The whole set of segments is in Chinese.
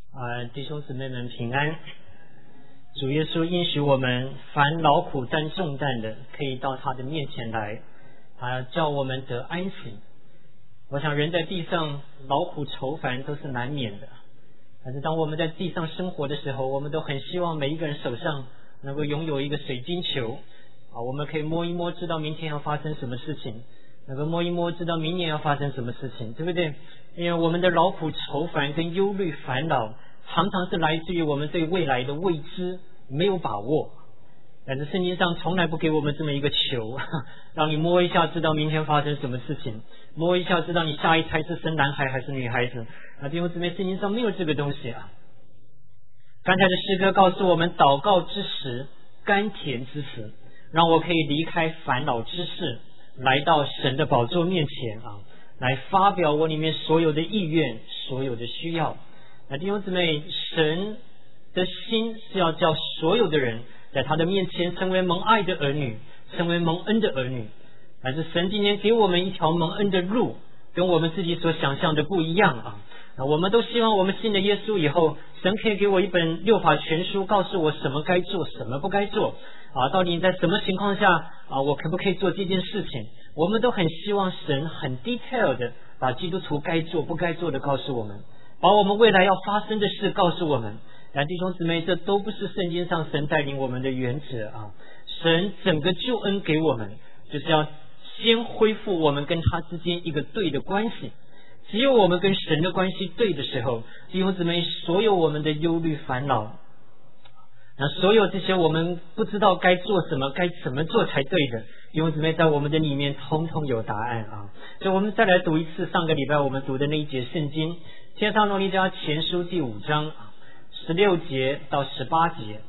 弟兄姊妹们平安。主耶稣应许我们，凡劳苦担重担的，可以到他的面前来，叫我们得安息。我想人在地上劳苦愁烦都是难免的，但是当我们在地上生活的时候，我们都很希望每一个人手上能够拥有一个水晶球，我们可以摸一摸，知道明天要发生什么事情，能够摸一摸，知道明年要发生什么事情，对不对？因为我们的劳苦愁烦跟忧虑烦恼常常是来自于我们对未来的未知没有把握，但是圣经上从来不给我们这么一个球，让你摸一下知道明天发生什么事情，摸一下知道你下一胎是生男孩还是女孩子。弟兄姊妹，圣经上没有这个东西啊。刚才的诗歌告诉我们，祷告之时，甘甜之时，让我可以离开烦恼之事，来到神的宝座面前来发表我里面所有的意愿，所有的需要。弟兄姊妹，神的心是要叫所有的人在他的面前成为蒙爱的儿女，成为蒙恩的儿女。但是神今天给我们一条蒙恩的路，跟我们自己所想象的不一样我们都希望我们信了耶稣以后，神可以给我一本六法全书，告诉我什么该做，什么不该做到底在什么情况下我可不可以做这件事情。我们都很希望神很 detail 的把基督徒该做不该做的告诉我们，把我们未来要发生的事告诉我们。弟兄姊妹，这都不是圣经上神带领我们的原则神整个救恩给我们，就是要先恢复我们跟他之间一个对的关系。只有我们跟神的关系对的时候，弟兄姊妹，所有我们的忧虑烦恼，所有这些我们不知道该做什么，该怎么做才对的，弟兄姊妹，在我们的里面通通有答案所以我们再来读一次上个礼拜我们读的那一节圣经，帖撒罗尼迦前书第5章16节到18节。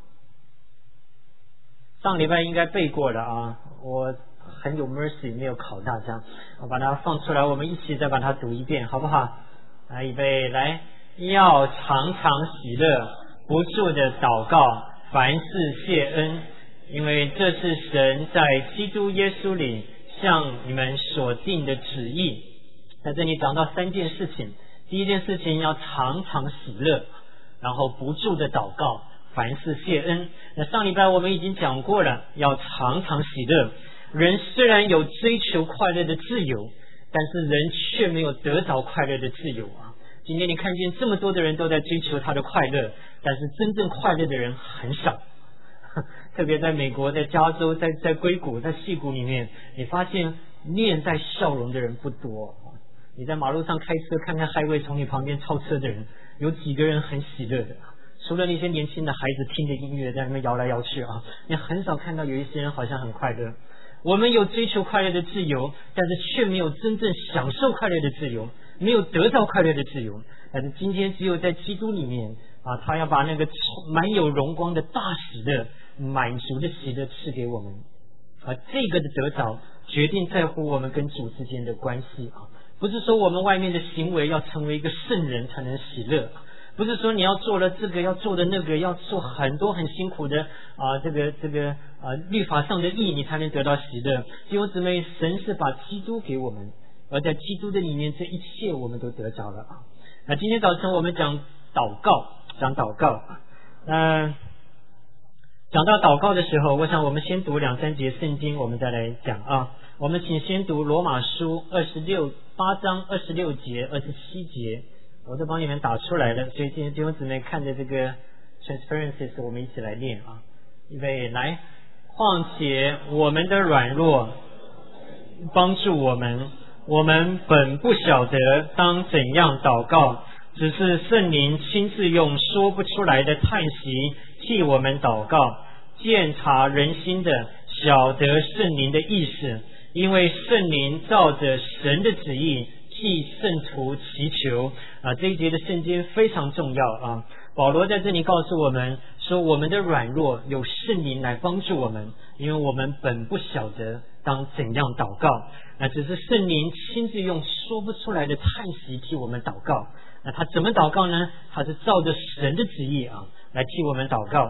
上礼拜应该背过了我很有 mercy 没有考大家，我把它放出来，我们一起再把它读一遍好不好？预备来，要常常喜乐，不住的祷告，凡事谢恩，因为这是神在基督耶稣里向你们所定的旨意。在这里讲到3件事情，第一件事情要常常喜乐，然后不住的祷告，凡事谢恩。那上礼拜我们已经讲过了，要常常喜乐。人虽然有追求快乐的自由，但是人却没有得着快乐的自由今天你看见这么多的人都在追求他的快乐，但是真正快乐的人很少。特别在美国，在加州，在硅谷，在矽谷里面，你发现面带笑容的人不多。你在马路上开车，看看highway从你旁边超车的人，有几个人很喜乐的？除了那些年轻的孩子听着音乐在那边摇来摇去你很少看到有一些人好像很快乐。我们有追求快乐的自由，但是却没有真正享受快乐的自由，没有得到快乐的自由。但是今天只有在基督里面他要把那个满有荣光的大喜乐，满足的喜乐赐给我们这个的得着决定在乎我们跟主之间的关系不是说我们外面的行为要成为一个圣人才能喜乐，不是说你要做了这个要做的那个，要做很多很辛苦的这个律法上的义，你才能得到喜乐。弟兄姊妹，神是把基督给我们，而在基督的里面，这一切我们都得着了那今天早晨我们讲祷告，讲到祷告的时候，我想我们先读2-3节圣经，我们再来讲我们请先读罗马书8章26节27节，我都帮你们打出来了，所以今天弟兄姊妹看着这个 transparencies 我们一起来念预备来，况且我们的软弱帮助我们本不晓得当怎样祷告，只是圣灵亲自用说不出来的叹息替我们祷告，鉴察人心的，晓得圣灵的意思，因为圣灵照着神的旨意替圣徒祈求这一节的圣经非常重要保罗在这里告诉我们说，我们的软弱有圣灵来帮助我们，因为我们本不晓得当怎样祷告只是圣灵亲自用说不出来的叹息替我们祷告。那他怎么祷告呢？他是照着神的旨意来替我们祷告。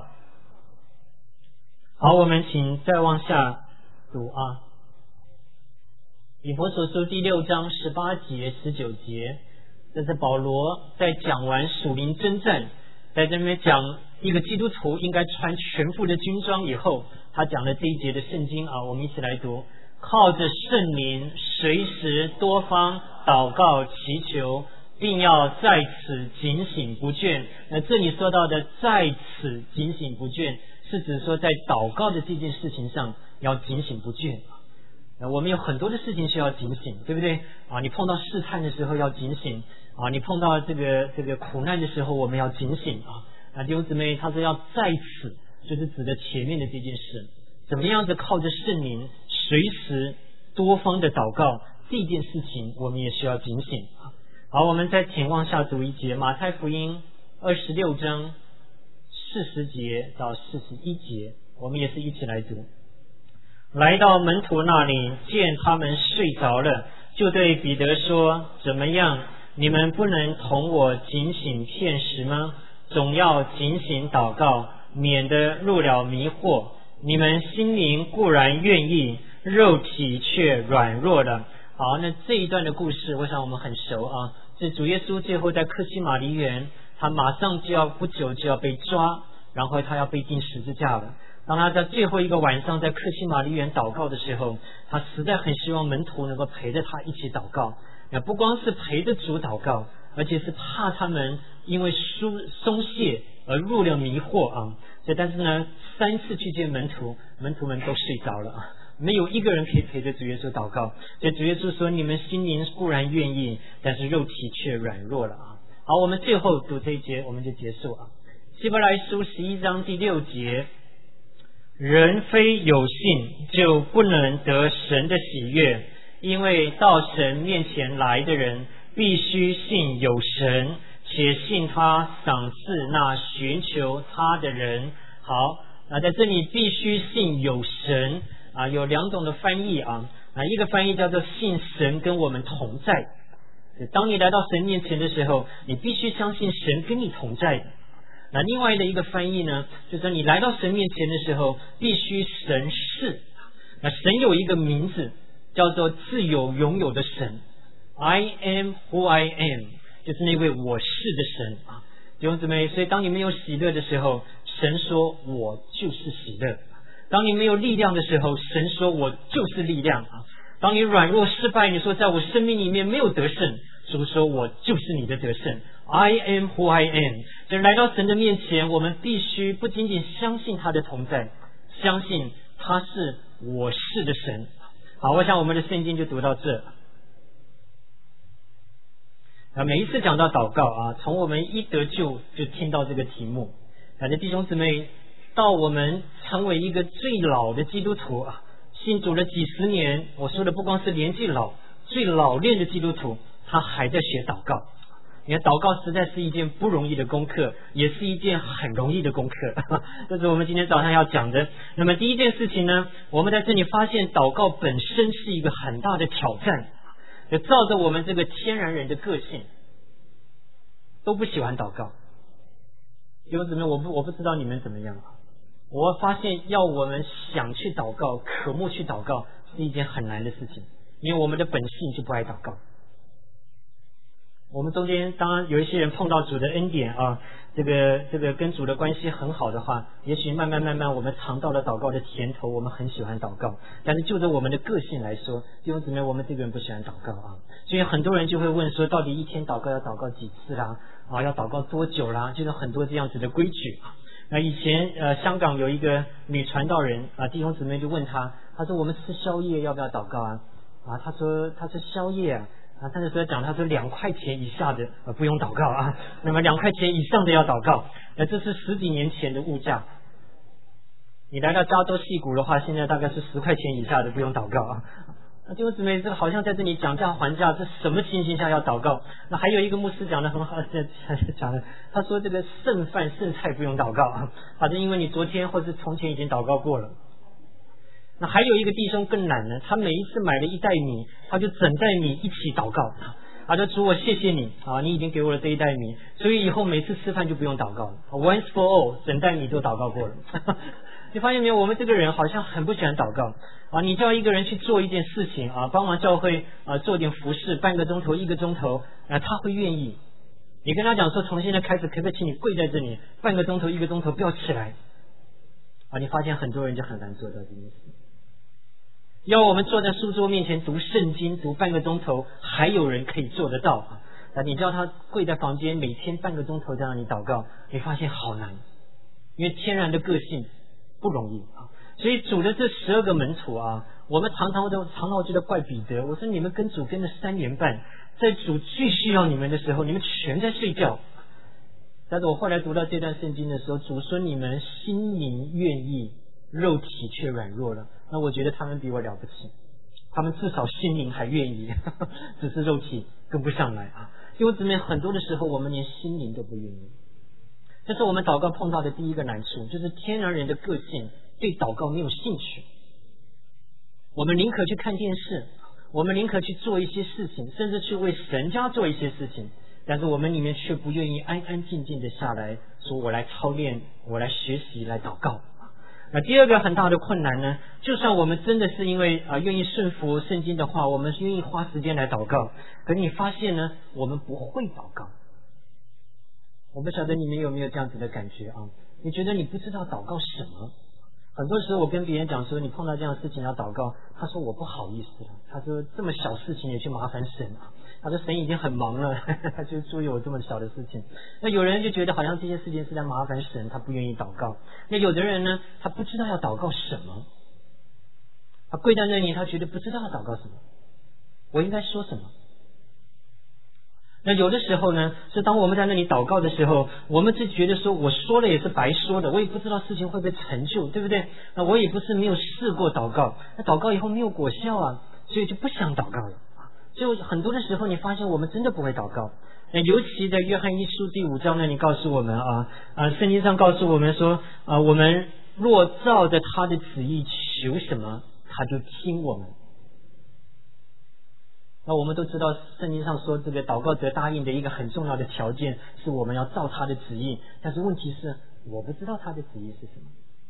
好，我们请再往下读以弗所书第6章18节19节， 这是保罗在讲完属灵征战，在这边讲一个基督徒应该穿全副的军装以后，他讲了这一节的圣经啊，我们一起来读：靠着圣灵，随时多方祷告祈求，并要在此警醒不倦。那这里说到的在此警醒不倦，是指说在祷告的这件事情上要警醒不倦。我们有很多的事情需要警醒，对不对啊？你碰到试探的时候要警醒啊，你碰到这个苦难的时候我们要警醒啊。弟兄姊妹，他说要在此，就是指的前面的这件事，怎么样子靠着圣灵随时多方的祷告，这件事情我们也需要警醒。好，我们再请往下读一节，马太福音26章40节到41节，我们也是一起来读。来到门徒那里，见他们睡着了，就对彼得说：怎么样，你们不能同我警醒片时吗？总要警醒祷告，免得入了迷惑。你们心灵固然愿意，肉体却软弱了。好，那这一段的故事我想我们很熟啊，是主耶稣最后在客西马尼园，他马上不久就要被抓，然后他要被钉十字架了。当他在最后一个晚上在客西马尼园祷告的时候，他实在很希望门徒能够陪着他一起祷告，不光是陪着主祷告，而且是怕他们因为松懈而入了迷惑啊。但是呢，3次去见门徒，门徒们都睡着了啊，没有一个人可以陪着主耶稣祷告。所以主耶稣说：你们心灵固然愿意，但是肉体却软弱了啊。好，我们最后读这一节我们就结束啊。希伯来书11章第6节，人非有信就不能得神的喜悦，因为到神面前来的人必须信有神，且信他赏赐那寻求他的人。好，在这里必须信有神啊，有2种的翻译啊，一个翻译叫做信神跟我们同在。当你来到神面前的时候，你必须相信神跟你同在的。那另外的一个翻译呢，就是说你来到神面前的时候，必须神是。那神有一个名字叫做自有永有的神， I am who I am， 就是那位我是的神啊。弟兄姊妹，所以当你没有喜乐的时候，神说我就是喜乐；当你没有力量的时候，神说我就是力量啊。当你软弱失败，你说在我生命里面没有得胜，主说我就是你的得胜。I am who I am。 就是来到神的面前，我们必须不仅仅相信他的同在，相信他是我是的神。好，我想我们的圣经就读到这。每一次讲到祷告啊，从我们一得救就听到这个题目，感觉弟兄姊妹到我们成为一个最老的基督徒啊，信主了几十年，我说的不光是年纪老，最老练的基督徒他还在学祷告。你看祷告实在是一件不容易的功课，也是一件很容易的功课，这是我们今天早上要讲的。那么第一件事情呢，我们在这里发现祷告本身是一个很大的挑战，就照着我们这个天然人的个性都不喜欢祷告。弟兄姊妹，我不知道你们怎么样，我发现要我们想去祷告，渴慕去祷告是一件很难的事情，因为我们的本性就不爱祷告。我们中间当然有一些人碰到主的恩典啊，这个跟主的关系很好的话，也许慢慢我们尝到了祷告的甜头，我们很喜欢祷告。但是就着我们的个性来说，弟兄姊妹，我们这个人不喜欢祷告啊。所以很多人就会问说，到底一天祷告要祷告几次啦？要祷告多久啦？就是很多这样子的规矩。那以前香港有一个女传道人啊，弟兄姊妹就问他说我们吃宵夜要不要祷告啊？他说宵夜啊，他就说他说2块钱以下的不用祷告啊，那么2块钱以上的要祷告。这是10几年前的物价，你来到加州矽谷的话，现在大概是10块钱以下的不用祷告啊。弟兄姊妹，这个好像在这里讲价还价，这什么情形下要祷告？那还有一个牧师讲的很好，讲的他说这个剩饭剩菜不用祷告啊，反正因为你昨天或是从前已经祷告过了。那还有一个弟兄更懒呢，他每一次买了1袋米，他就整袋米一起祷告。 说主我谢谢你你已经给我了这一袋米，所以以后每次吃饭就不用祷告了。Once for all， 整袋米都祷告过了。你发现没有，我们这个人好像很不喜欢祷告你叫一个人去做一件事情帮忙教会做点服事，半个钟头1个钟头他会愿意。你跟他讲说从现在开始可不可以请你跪在这里半个钟头1个钟头不要起来你发现很多人就很难做到这件事。要我们坐在书桌面前读圣经读半个钟头，还有人可以做得到你叫他跪在房间每天半个钟头这样你祷告，你发现好难，因为天然的个性不容易所以主的这12个门徒我们常常觉得怪彼得，我说你们跟主跟了3年半，在主最需要你们的时候你们全在睡觉。但是我后来读到这段圣经的时候，主说你们心灵愿意，肉体却软弱了。那我觉得他们比我了不起，他们至少心灵还愿意只是肉体跟不上来因为姊妹很多的时候我们连心灵都不愿意。这是我们祷告碰到的第一个难处，就是天然人的个性对祷告没有兴趣。我们宁可去看电视，我们宁可去做一些事情，甚至去为神家做一些事情，但是我们里面却不愿意安安静静的下来说我来操练，我来学习，来祷告。那第二个很大的困难呢，就算我们真的是因为愿意顺服圣经的话，我们愿意花时间来祷告，可你发现呢我们不会祷告。我不晓得你们有没有这样子的感觉你觉得你不知道祷告什么。很多时候我跟别人讲说你碰到这样的事情要祷告，他说我不好意思了，他说这么小事情也去麻烦神他说神已经很忙了他就注意我这么小的事情。那有人就觉得好像这些事情是在麻烦神，他不愿意祷告。那有的人呢，他不知道要祷告什么，他跪在那里，他觉得不知道要祷告什么，我应该说什么。那有的时候呢，是当我们在那里祷告的时候，我们就觉得说我说了也是白说的，我也不知道事情会不会成就，对不对？那我也不是没有试过祷告，那祷告以后没有果效所以就不想祷告了。所以很多的时候你发现我们真的不会祷告。那尤其在约翰一书第5章那里告诉我们圣经上告诉我们说我们若照着他的旨意求什么，他就听我们。那我们都知道圣经上说这个祷告得答应的一个很重要的条件是我们要照他的旨意，但是问题是我不知道他的旨意是什么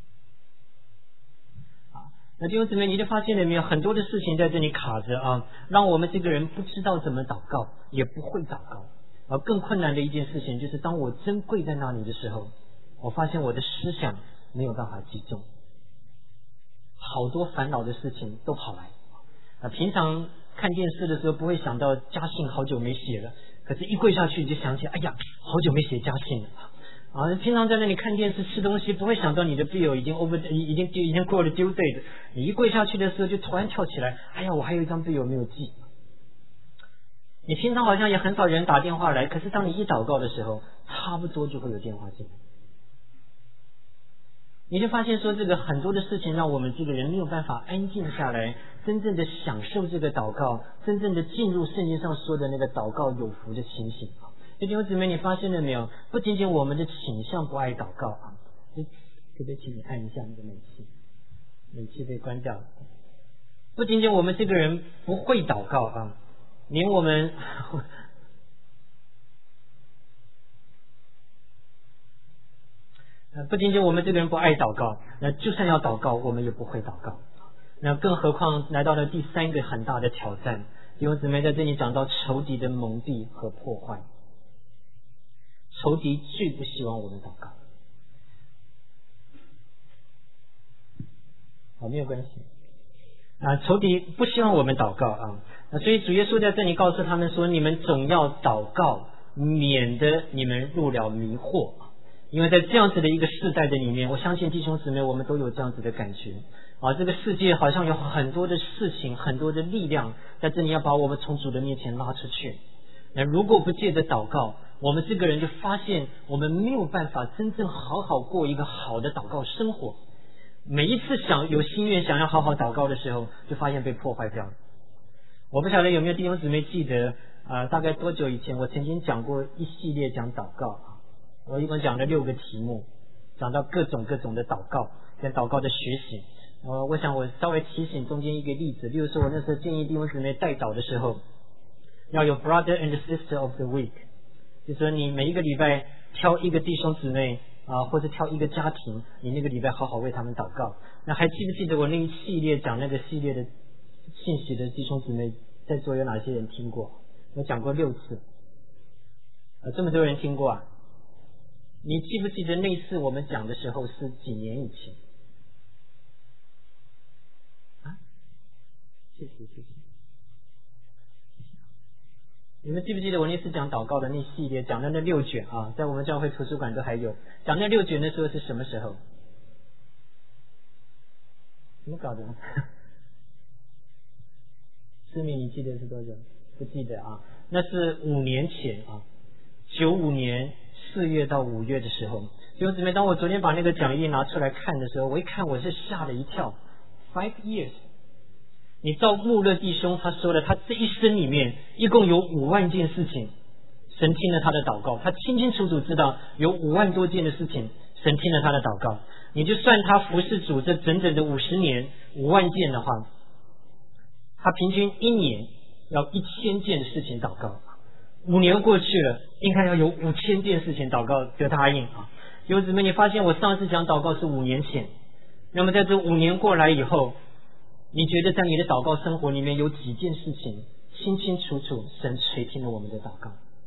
那弟兄姊妹，你就发现了没有，很多的事情在这里卡着让我们这个人不知道怎么祷告，也不会祷告更困难的一件事情就是当我真跪在那里的时候，我发现我的思想没有办法集中，好多烦恼的事情都跑来平常看电视的时候不会想到家信好久没写了，可是一跪下去就想起哎呀好久没写家信了平常在那里看电视吃东西不会想到你的 bill 已经过了 due date， 你一跪下去的时候就突然跳起来，哎呀我还有一张 bill 没有寄。你平常好像也很少人打电话来，可是当你一祷告的时候差不多就会有电话进来。你就发现说这个很多的事情让我们这个人没有办法安静下来，真正的享受这个祷告，真正的进入圣经上说的那个祷告有福的情形弟兄姊妹，你发现了没有？不仅仅我们的倾向不爱祷告可不可以请你按一下你的美气被关掉了。不仅仅我们这个人不会祷告连我们不仅仅我们这个人不爱祷告，那就算要祷告我们也不会祷告。那更何况来到了第3个很大的挑战，弟兄姊妹在这里讲到仇敌的蒙蔽和破坏。仇敌最不希望我们祷告没有关系仇敌不希望我们祷告所以主耶稣在这里告诉他们说，你们总要祷告，免得你们入了迷惑。因为在这样子的一个世代的里面，我相信弟兄姊妹我们都有这样子的感觉这个世界好像有很多的事情，很多的力量在这里要把我们从主的面前拉出去。那如果不借着祷告，我们这个人就发现我们没有办法真正好好过一个好的祷告生活。每一次有心愿想要好好祷告的时候，就发现被破坏掉了。我不晓得有没有弟兄姊妹记得大概多久以前我曾经讲过一系列讲祷告我一共讲了6个题目，讲到各种的祷告跟祷告的学习我想我稍微提醒中间一个例子，例如说我那时候建议弟兄姊妹代祷的时候， 要有 brother and sister of the week， 就是说你每一个礼拜挑一个弟兄姊妹或者挑一个家庭，你那个礼拜好好为他们祷告。那还记不记得我那一系列讲那个系列的信息的弟兄姊妹，在座有哪些人听过？我讲过6次，这么多人听过啊？你记不记得那次我们讲的时候是几年以前？谢谢。你们记不记得我那次讲祷告的那系列，讲的那6卷啊，在我们教会图书馆都还有。讲那6卷的时候是什么时候？怎么搞的？思敏，你记得是多久？不记得啊？那是5年前啊，95年4月到5月的时候。弟兄姊妹，当我昨天把那个讲义拿出来看的时候，我一看我是吓了一跳。5 years。你照穆勒弟兄他说的，他这一生里面一共有5万件事情，神听了他的祷告，他清清楚楚知道有5万多件的事情，神听了他的祷告。你就算他服侍主这整整的50年5万件的话，他平均1年要1000件的事情祷告，5年过去了，应该要有5000件事情祷告得答应啊。弟兄姊妹，你发现我上次讲祷告是5年前，那么在这5年过来以后，你觉得在你的祷告生活里面有几件事情清清楚楚神垂听了我们的祷告？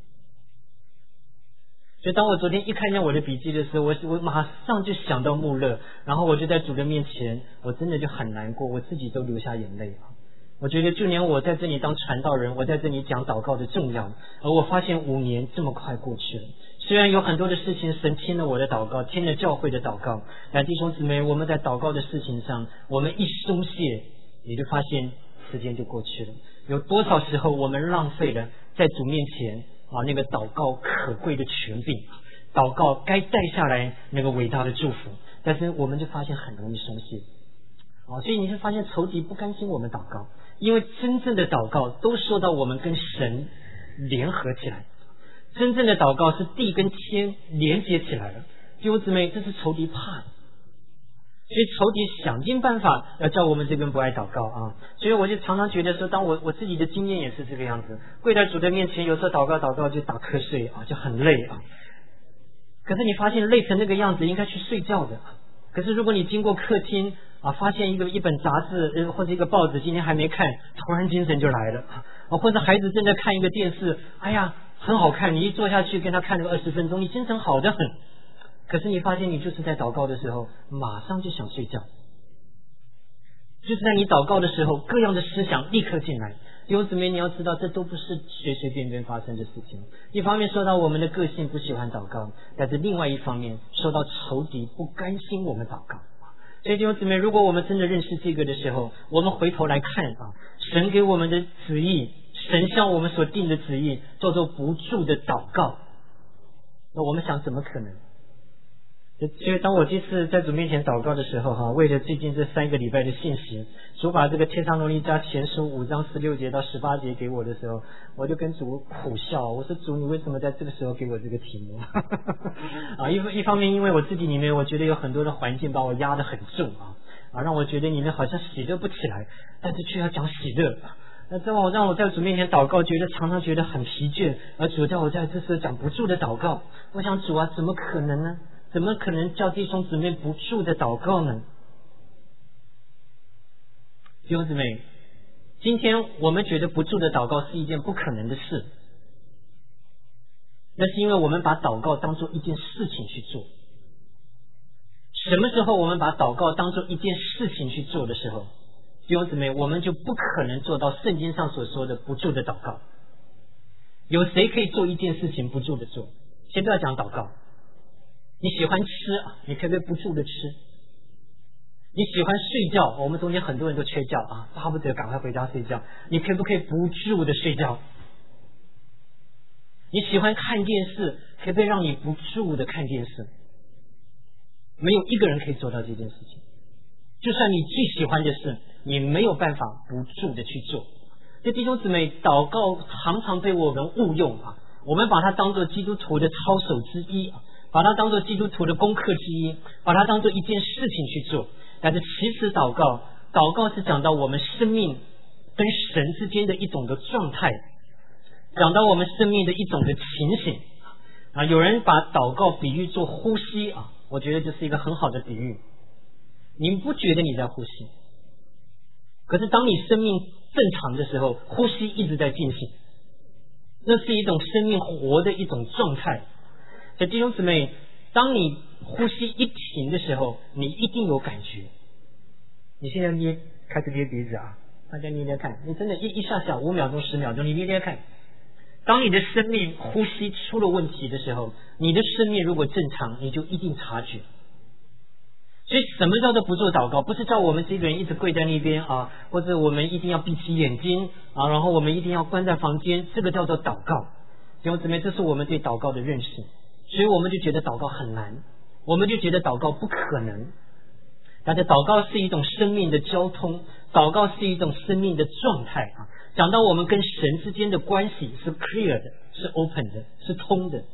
所以当我昨天一看见我的笔记的时候，我马上就想到穆勒，然后我就在主的面前，我真的就很难过，我自己都流下眼泪啊！我觉得就连我在这里当传道人，我在这里讲祷告的重要，而我发现5年这么快过去了。虽然有很多的事情神听了我的祷告，听了教会的祷告，但弟兄姊妹，我们在祷告的事情上，我们一松懈，你就发现时间就过去了。有多少时候我们浪费了在主面前那个祷告可贵的权柄，祷告该带下来那个伟大的祝福，但是我们就发现很容易松懈所以你就发现仇敌不甘心我们祷告，因为真正的祷告都说到我们跟神联合起来，真正的祷告是地跟天连接起来了。弟兄姊妹，这是仇敌怕的，所以仇敌想尽办法要叫我们这边不爱祷告啊。所以我就常常觉得说，当我自己的经验也是这个样子，跪在主的面前，有时候祷告就打瞌睡就很累可是你发现累成那个样子，应该去睡觉的。可是如果你经过客厅发现一本杂志或者一个报纸，今天还没看，突然精神就来了或者孩子正在看一个电视，哎呀很好看，你一坐下去跟他看个20分钟，你精神好得很。可是你发现你就是在祷告的时候马上就想睡觉，就是在你祷告的时候各样的思想立刻进来。弟兄姊妹，你要知道这都不是随随便便发生的事情。一方面说到我们的个性不喜欢祷告，但是另外一方面说到仇敌不甘心我们祷告。所以弟兄姊妹，如果我们真的认识这个的时候，我们回头来看神给我们的旨意，神向我们所定的旨意叫做不住的祷告，那我们想怎么可能？所以当我这次在主面前祷告的时候为了最近这3个礼拜的信息，主把这个帖撒罗尼迦前书5章16节到18节给我的时候，我就跟主苦笑，我说主，你为什么在这个时候给我这个题目一方面因为我自己里面我觉得有很多的环境把我压得很重让我觉得里面好像喜乐不起来，但是却要讲喜乐那让我在主面前祷告，常常觉得很疲倦，而主叫我在这时讲不住的祷告。我想主怎么可能呢？怎么可能叫弟兄姊妹不住的祷告呢？弟兄姊妹，今天我们觉得不住的祷告是一件不可能的事，那是因为我们把祷告当作一件事情去做。什么时候我们把祷告当作一件事情去做的时候，弟兄姊妹，我们就不可能做到圣经上所说的不住的祷告。有谁可以做一件事情不住的做？先不要讲祷告，你喜欢吃你可不可以不住的吃？你喜欢睡觉，我们中间很多人都缺觉巴不得赶快回家睡觉，你可不可以不住的睡觉？你喜欢看电视，可不可以让你不住的看电视？没有一个人可以做到这件事情。就算你最喜欢的事，你没有办法不住的去做。这弟兄姊妹，祷告常常被我们误用我们把它当作基督徒的操守之一把它当作基督徒的功课之一，把它当作一件事情去做。但是其实祷告是讲到我们生命跟神之间的一种的状态， 讲到我们生命的一种的情形啊。有人把祷告比喻做呼吸啊，我觉得这是一个很好的比喻。你不觉得你在呼吸，可是当你生命正常的时候，呼吸一直在进行，那是一种生命活的一种状态。所以弟兄姊妹，当你呼吸一停的时候，你一定有感觉。你现在开始捏鼻子啊，大家捏捏看，你真的一下下5秒钟10秒钟，你捏捏看。当你的生命呼吸出了问题的时候，你的生命如果正常，你就一定察觉。所以什么叫做不做祷告？不是叫我们这个人一直跪在那边啊，或者我们一定要闭起眼睛啊，然后我们一定要关在房间，这个叫做祷告。弟兄姊妹，这是我们对祷告的认识，所以我们就觉得祷告很难，我们就觉得祷告不可能。但是祷告是一种生命的交通，祷告是一种生命的状态啊。讲到我们跟神之间的关系是 clear 的，是 open 的，是通的。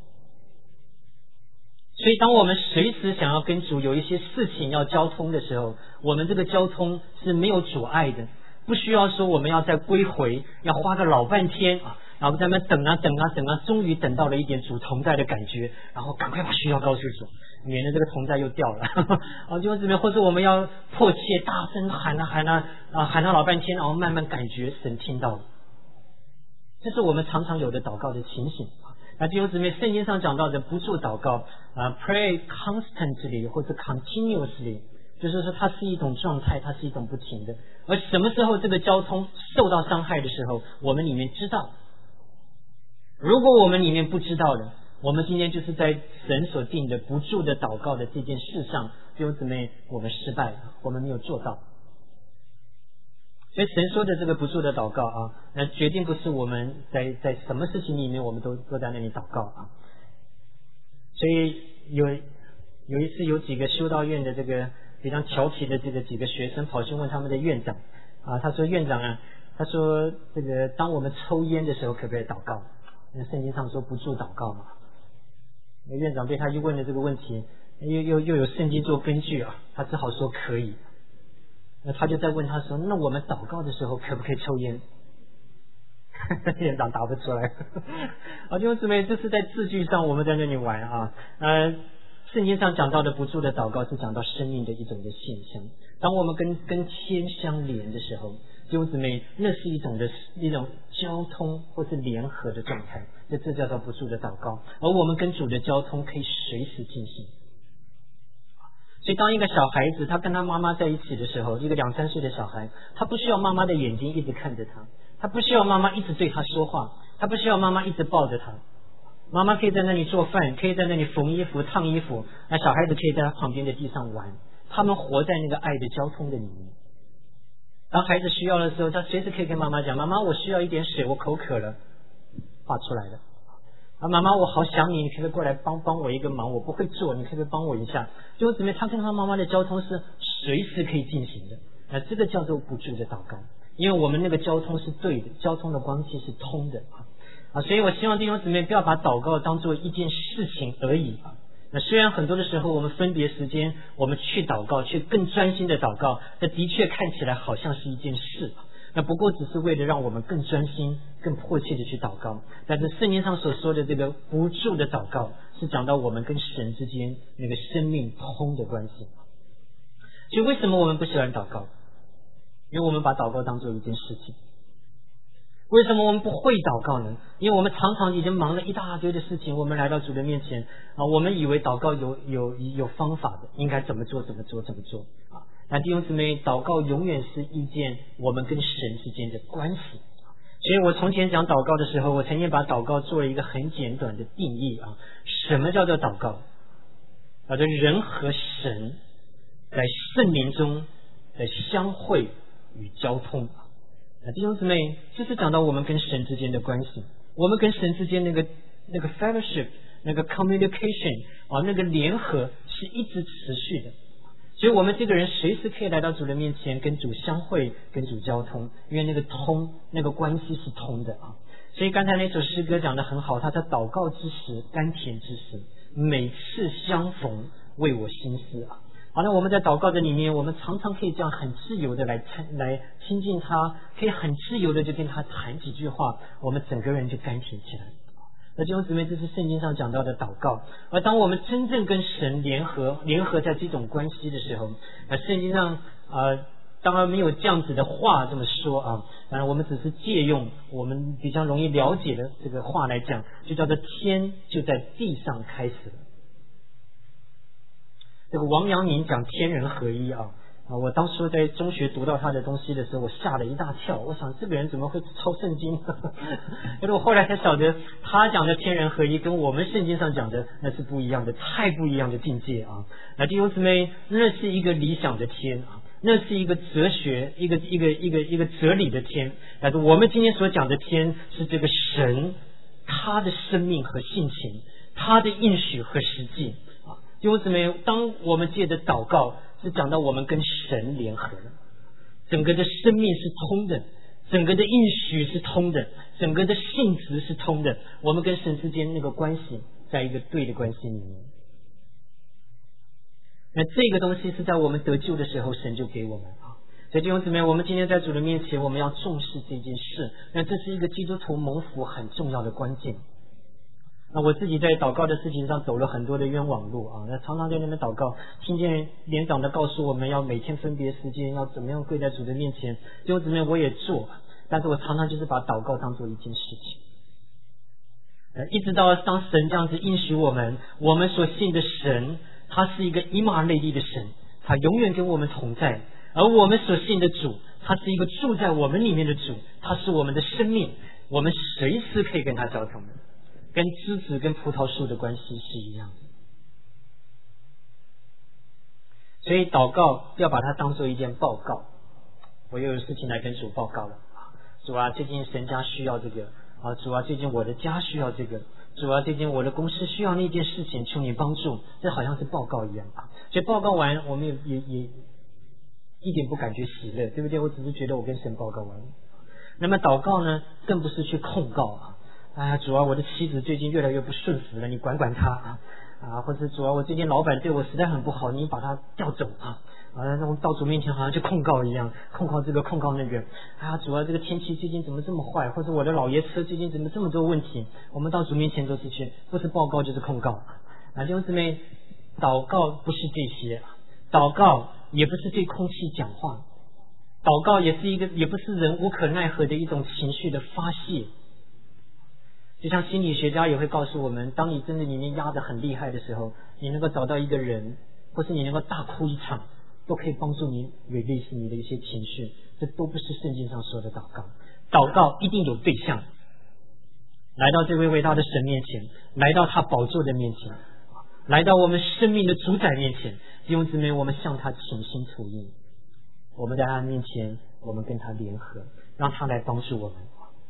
所以当我们随时想要跟主有一些事情要交通的时候，我们这个交通是没有阻碍的，不需要说我们要再归回，要花个老半天啊，然后在那等啊等啊等啊，终于等到了一点主同在的感觉，然后赶快把需要告诉主，免得这个同在又掉了啊，就这边或者我们要迫切大声喊啊喊啊喊了老半天，然后慢慢感觉神听到了。这是我们常常有的祷告的情形。那弟兄姊妹，圣经上讲到的不住祷告pray constantly 或者 continuously， 就是说它是一种状态，它是一种不停的。而什么时候这个交通受到伤害的时候，我们里面知道。如果我们里面不知道的，我们今天就是在神所定的不住的祷告的这件事上，弟兄姊妹，我们失败了，我们没有做到。所以神说的这个不住的祷告啊，那决定不是我们在什么事情里面我们都在那里祷告啊。所以有一次有几个修道院的这个非常调皮的这个几个学生跑去问他们的院长啊，他说院长啊，他说这个当我们抽烟的时候可不可以祷告？那圣经上说不住祷告嘛。那院长被他一问的这个问题，又有圣经做根据啊，他只好说可以。那他就在问他说，那我们祷告的时候可不可以抽烟？院长答不出来啊，弟兄姊妹，这是在字句上我们在那里玩啊。圣经上讲到的不住的祷告是讲到生命的一种的现象。当我们跟天相连的时候，弟兄姊妹，那是一种交通或是联合的状态，这叫做不住的祷告。而我们跟主的交通可以随时进行。所以当一个小孩子他跟他妈妈在一起的时候，一个2、3岁的小孩，他不需要妈妈的眼睛一直看着他，他不需要妈妈一直对他说话，他不需要妈妈一直抱着他，妈妈可以在那里做饭，可以在那里缝衣服烫衣服，那小孩子可以在他旁边的地上玩，他们活在那个爱的交通的里面。当孩子需要的时候，他随时可以跟妈妈讲，妈妈我需要一点水，我口渴了，画出来了啊，妈妈我好想你，你可不可以过来帮我一个忙，我不会做，你可不可以帮我一下？就姊妹，他跟他妈妈的交通是随时可以进行的，这个叫做不住的祷告，因为我们那个交通是对的，交通的关系是通的啊，所以我希望弟兄姊妹不要把祷告当做一件事情而已啊。那虽然很多的时候我们分别时间，我们去祷告，去更专心的祷告，这的确看起来好像是一件事。那不过只是为了让我们更专心更迫切的去祷告。但是圣经上所说的这个不住的祷告是讲到我们跟神之间那个生命通的关系。所以为什么我们不喜欢祷告？因为我们把祷告当做一件事情。为什么我们不会祷告呢？因为我们常常已经忙了一大堆的事情，我们来到主的面前啊，我们以为祷告有方法的，应该怎么做啊。那弟兄姊妹，祷告永远是一件我们跟神之间的关系。所以我从前讲祷告的时候，我曾经把祷告做了一个很简短的定义啊。什么叫做祷告？叫做人和神在圣灵中的相会与交通。弟兄姊妹，这是讲到我们跟神之间的关系，我们跟神之间那个 fellowship， 那个 communication 啊，那个联合是一直持续的。所以我们这个人随时可以来到主的面前，跟主相会，跟主交通，因为那个通，那个关系是通的啊。所以刚才那首诗歌讲得很好，他在祷告之时，甘甜之时，每次相逢为我心思啊。 好，那我们在祷告的里面，我们常常可以这样很自由的来亲近他，可以很自由的就跟他谈几句话，我们整个人就甘甜起来。那弟兄姊妹，这是圣经上讲到的祷告。而当我们真正跟神联合在这种关系的时候，圣经上当然没有这样子的话这么说啊，当然我们只是借用我们比较容易了解的这个话来讲，就叫做天就在地上开始了。这个王阳明讲天人合一啊，我当初在中学读到他的东西的时候，我吓了一大跳，我想这个人怎么会抄圣经？可是我后来才晓得，他讲的天人合一跟我们圣经上讲的那是不一样的，太不一样的境界啊！那弟兄姊妹，那是一个理想的天啊，那是一个哲学，一个哲理的天。但是我们今天所讲的天，是这个神他的生命和性情，他的应许和实际啊。弟兄姊妹，当我们借着祷告是讲到我们跟神联合了，整个的生命是通的，整个的应许是通的，整个的性质是通的，我们跟神之间那个关系在一个对的关系里面。那这个东西是在我们得救的时候神就给我们啊。所以弟兄姊妹，我们今天在主的面前，我们要重视这件事，那这是一个基督徒蒙福很重要的关键。那我自己在祷告的事情上走了很多的冤枉路啊，那常常在那边祷告，听见连长的告诉我们要每天分别时间，要怎么样跪在主的面前，弟兄姊妹我也做，但是我常常就是把祷告当做一件事情，一直到当神这样子应许我们所信的神，他是一个以马内利的神，他永远跟我们同在，而我们所信的主，他是一个住在我们里面的主，他是我们的生命，我们随时可以跟他交通的，跟枝子跟葡萄树的关系是一样的。所以祷告要把它当做一件报告，我又有事情来跟主报告了，主啊，最近神家需要这个啊，主啊，最近我的家需要这个，主啊，最近我的公司需要那件事情，求你帮助，这好像是报告一样啊。所以报告完我们也一点不感觉喜乐，对不对？我只是觉得我跟神报告完了。那么祷告呢，更不是去控告啊，主啊，我的妻子最近越来越不顺服了，你管管她或者主啊，我最近老板对我实在很不好，你把他调走那我到主面前好像去控告一样，控告这个控告那个主啊，这个天气最近怎么这么坏，或者我的老爷车最近怎么这么多问题，我们到主面前都是去，不是报告就是控告弟兄姊妹，祷告不是这些，祷告也不是对空气讲话，祷告也不是人无可奈何的一种情绪的发泄。就像心理学家也会告诉我们，当你真的里面压得很厉害的时候，你能够找到一个人，或是你能够大哭一场，都可以帮助你release你的一些情绪，这都不是圣经上说的祷告。祷告一定有对象，来到这位伟大的神面前，来到他宝座的面前，来到我们生命的主宰面前，弟兄姊妹，我们向他倾心吐意，我们在他面前，我们跟他联合，让他来帮助我们。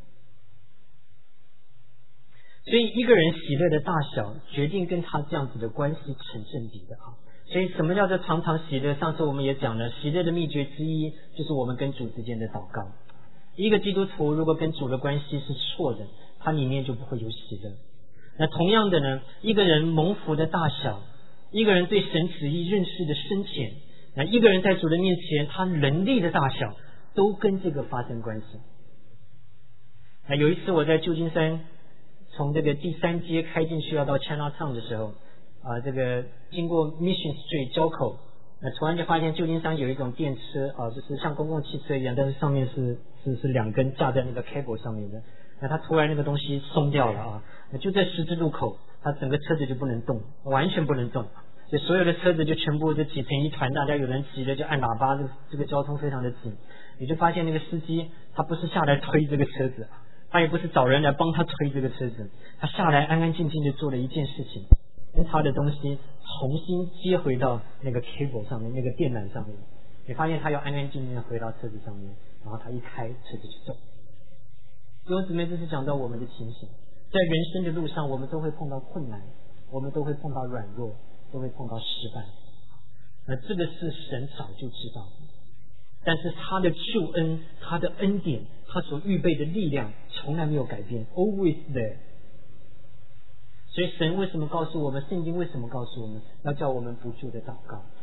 所以一个人喜乐的大小决定跟他这样子的关系成正比的所以什么叫做常常喜乐？上次我们也讲了，喜乐的秘诀之一就是我们跟主之间的祷告。一个基督徒如果跟主的关系是错的，他里面就不会有喜乐。那同样的呢，一个人蒙福的大小，一个人对神旨意认识的深浅，那一个人在主的面前他能力的大小，都跟这个发生关系。那有一次我在旧金山从这个第3街开进去要到 Chinatown 的时候这个经过 Mission Street 交口，突然就发现旧金山有一种电车就是像公共汽车一样，但是上面是2根架在那个 cable 上面的，那它突然那个东西松掉了就在十字路口，它整个车子就不能动，完全不能动，所以所有的车子就全部就挤成一团，大家有人急了就按喇叭，这个交通非常的紧。你就发现那个司机他不是下来推这个车子，他也不是找人来帮他推这个车子，他下来安安静静的做了一件事情，跟他的东西重新接回到那个 cable 上面，那个电缆上面。你发现他要安安静静的回到车子上面，然后他一开车子就走。弟兄姊妹，这是讲到我们的情形，在人生的路上我们都会碰到困难，我们都会碰到软弱，都会碰到失败，这个是神早就知道的，但是他的救恩，他的恩典，他所预备的力量从来没有改变， always there。 所以神为什么告诉我们，圣经为什么告诉我们要叫我们不住的祷告？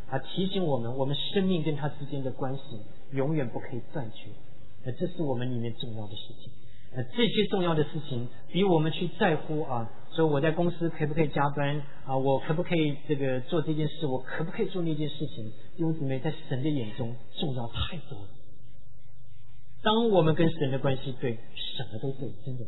提醒我们，我们生命跟他之间的关系永远不可以断绝。这是我们里面重要的事情。这些重要的事情比我们去在乎说我在公司可不可以加班我可不可以做这件事，我可不可以做那件事情，弟兄姊妹，在神的眼中重要太多了。当我们跟神的关系对，什么都对，真的。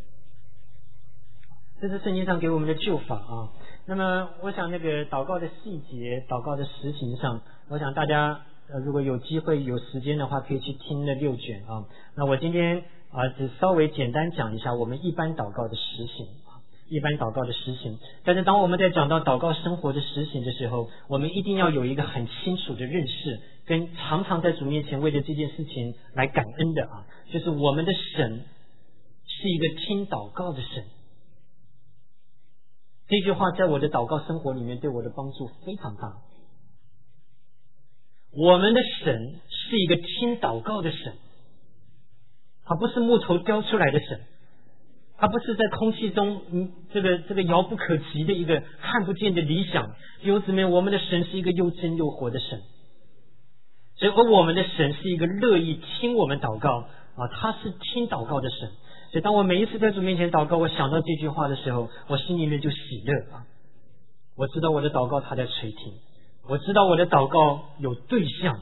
这是圣经上给我们的救法那么我想祷告的细节，祷告的实行上，我想大家如果有机会有时间的话，可以去听那6卷那我今天只稍微简单讲一下我们一般祷告的实行一般祷告的实行。但是当我们在讲到祷告生活的实行的时候，我们一定要有一个很清楚的认识，跟常常在主面前为了这件事情来感恩的就是我们的神是一个听祷告的神。这句话在我的祷告生活里面对我的帮助非常大。我们的神是一个听祷告的神，他不是木头雕出来的神，他不是在空气中这个遥不可及的一个看不见的理想。弟兄姊妹，我们的神是一个又真又活的神，所以而我们的神是一个乐意听我们祷告他是听祷告的神。所以当我每一次在主面前祷告，我想到这句话的时候，我心里面就喜乐我知道我的祷告他在垂听，我知道我的祷告有对象，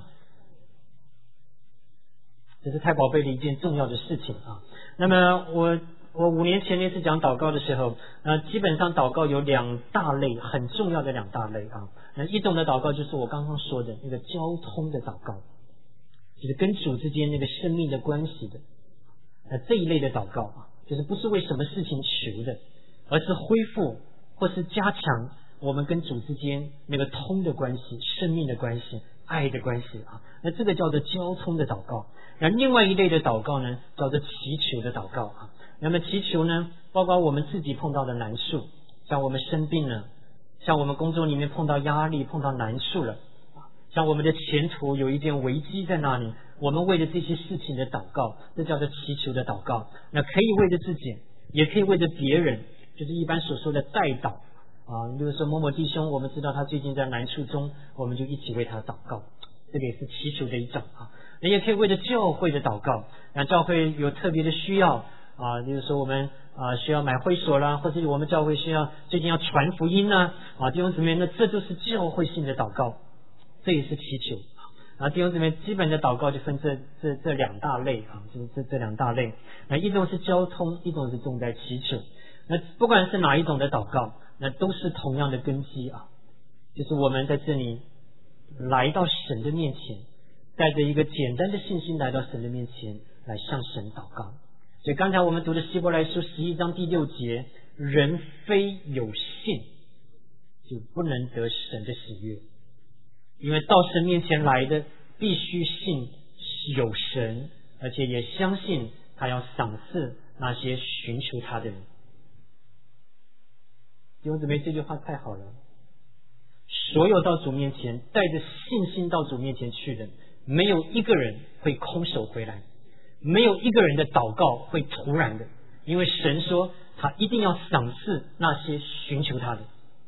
这是太宝贝的一件重要的事情那么我5年前那次讲祷告的时候基本上祷告有2大类，很重要的2大类那一种的祷告就是我刚刚说的那个交通的祷告，就是跟主之间那个生命的关系的这一类的祷告就是不是为什么事情求的，而是恢复或是加强我们跟主之间那个通的关系，生命的关系，爱的关系那这个叫做交通的祷告。那另外一类的祷告呢，叫做祈求的祷告那么祈求呢，包括我们自己碰到的难处，像我们生病了，像我们工作里面碰到压力，碰到难处了，像我们的前途有一点危机在那里，我们为了这些事情的祷告，这叫做祈求的祷告。那可以为着自己，也可以为着别人，就是一般所说的代祷比如说某某弟兄，我们知道他最近在难处中，我们就一起为他祷告，这个也是祈求的一种那也可以为着教会的祷告，那教会有特别的需要比如说我们需要买会所啦，或者我们教会需要最近要传福音弟兄姊妹，那这就是教会性的祷告，这也是祈求弟兄姊妹，基本的祷告就分这2大类就是这2大类。那一种是交通，一种是重在祈求。那不管是哪一种的祷告，那都是同样的根基就是我们在这里来到神的面前，带着一个简单的信心来到神的面前，来向神祷告。所以刚才我们读的希伯来书11章第6节，人非有信就不能得神的喜悦，因为到神面前来的必须信有神，而且也相信他要赏赐那些寻求他的人。弟兄姊妹，这句话太好了，所有到主面前带着信心到主面前去的，没有一个人会空手回来，没有一个人的祷告会突然的，因为神说他一定要赏赐那些寻求他的，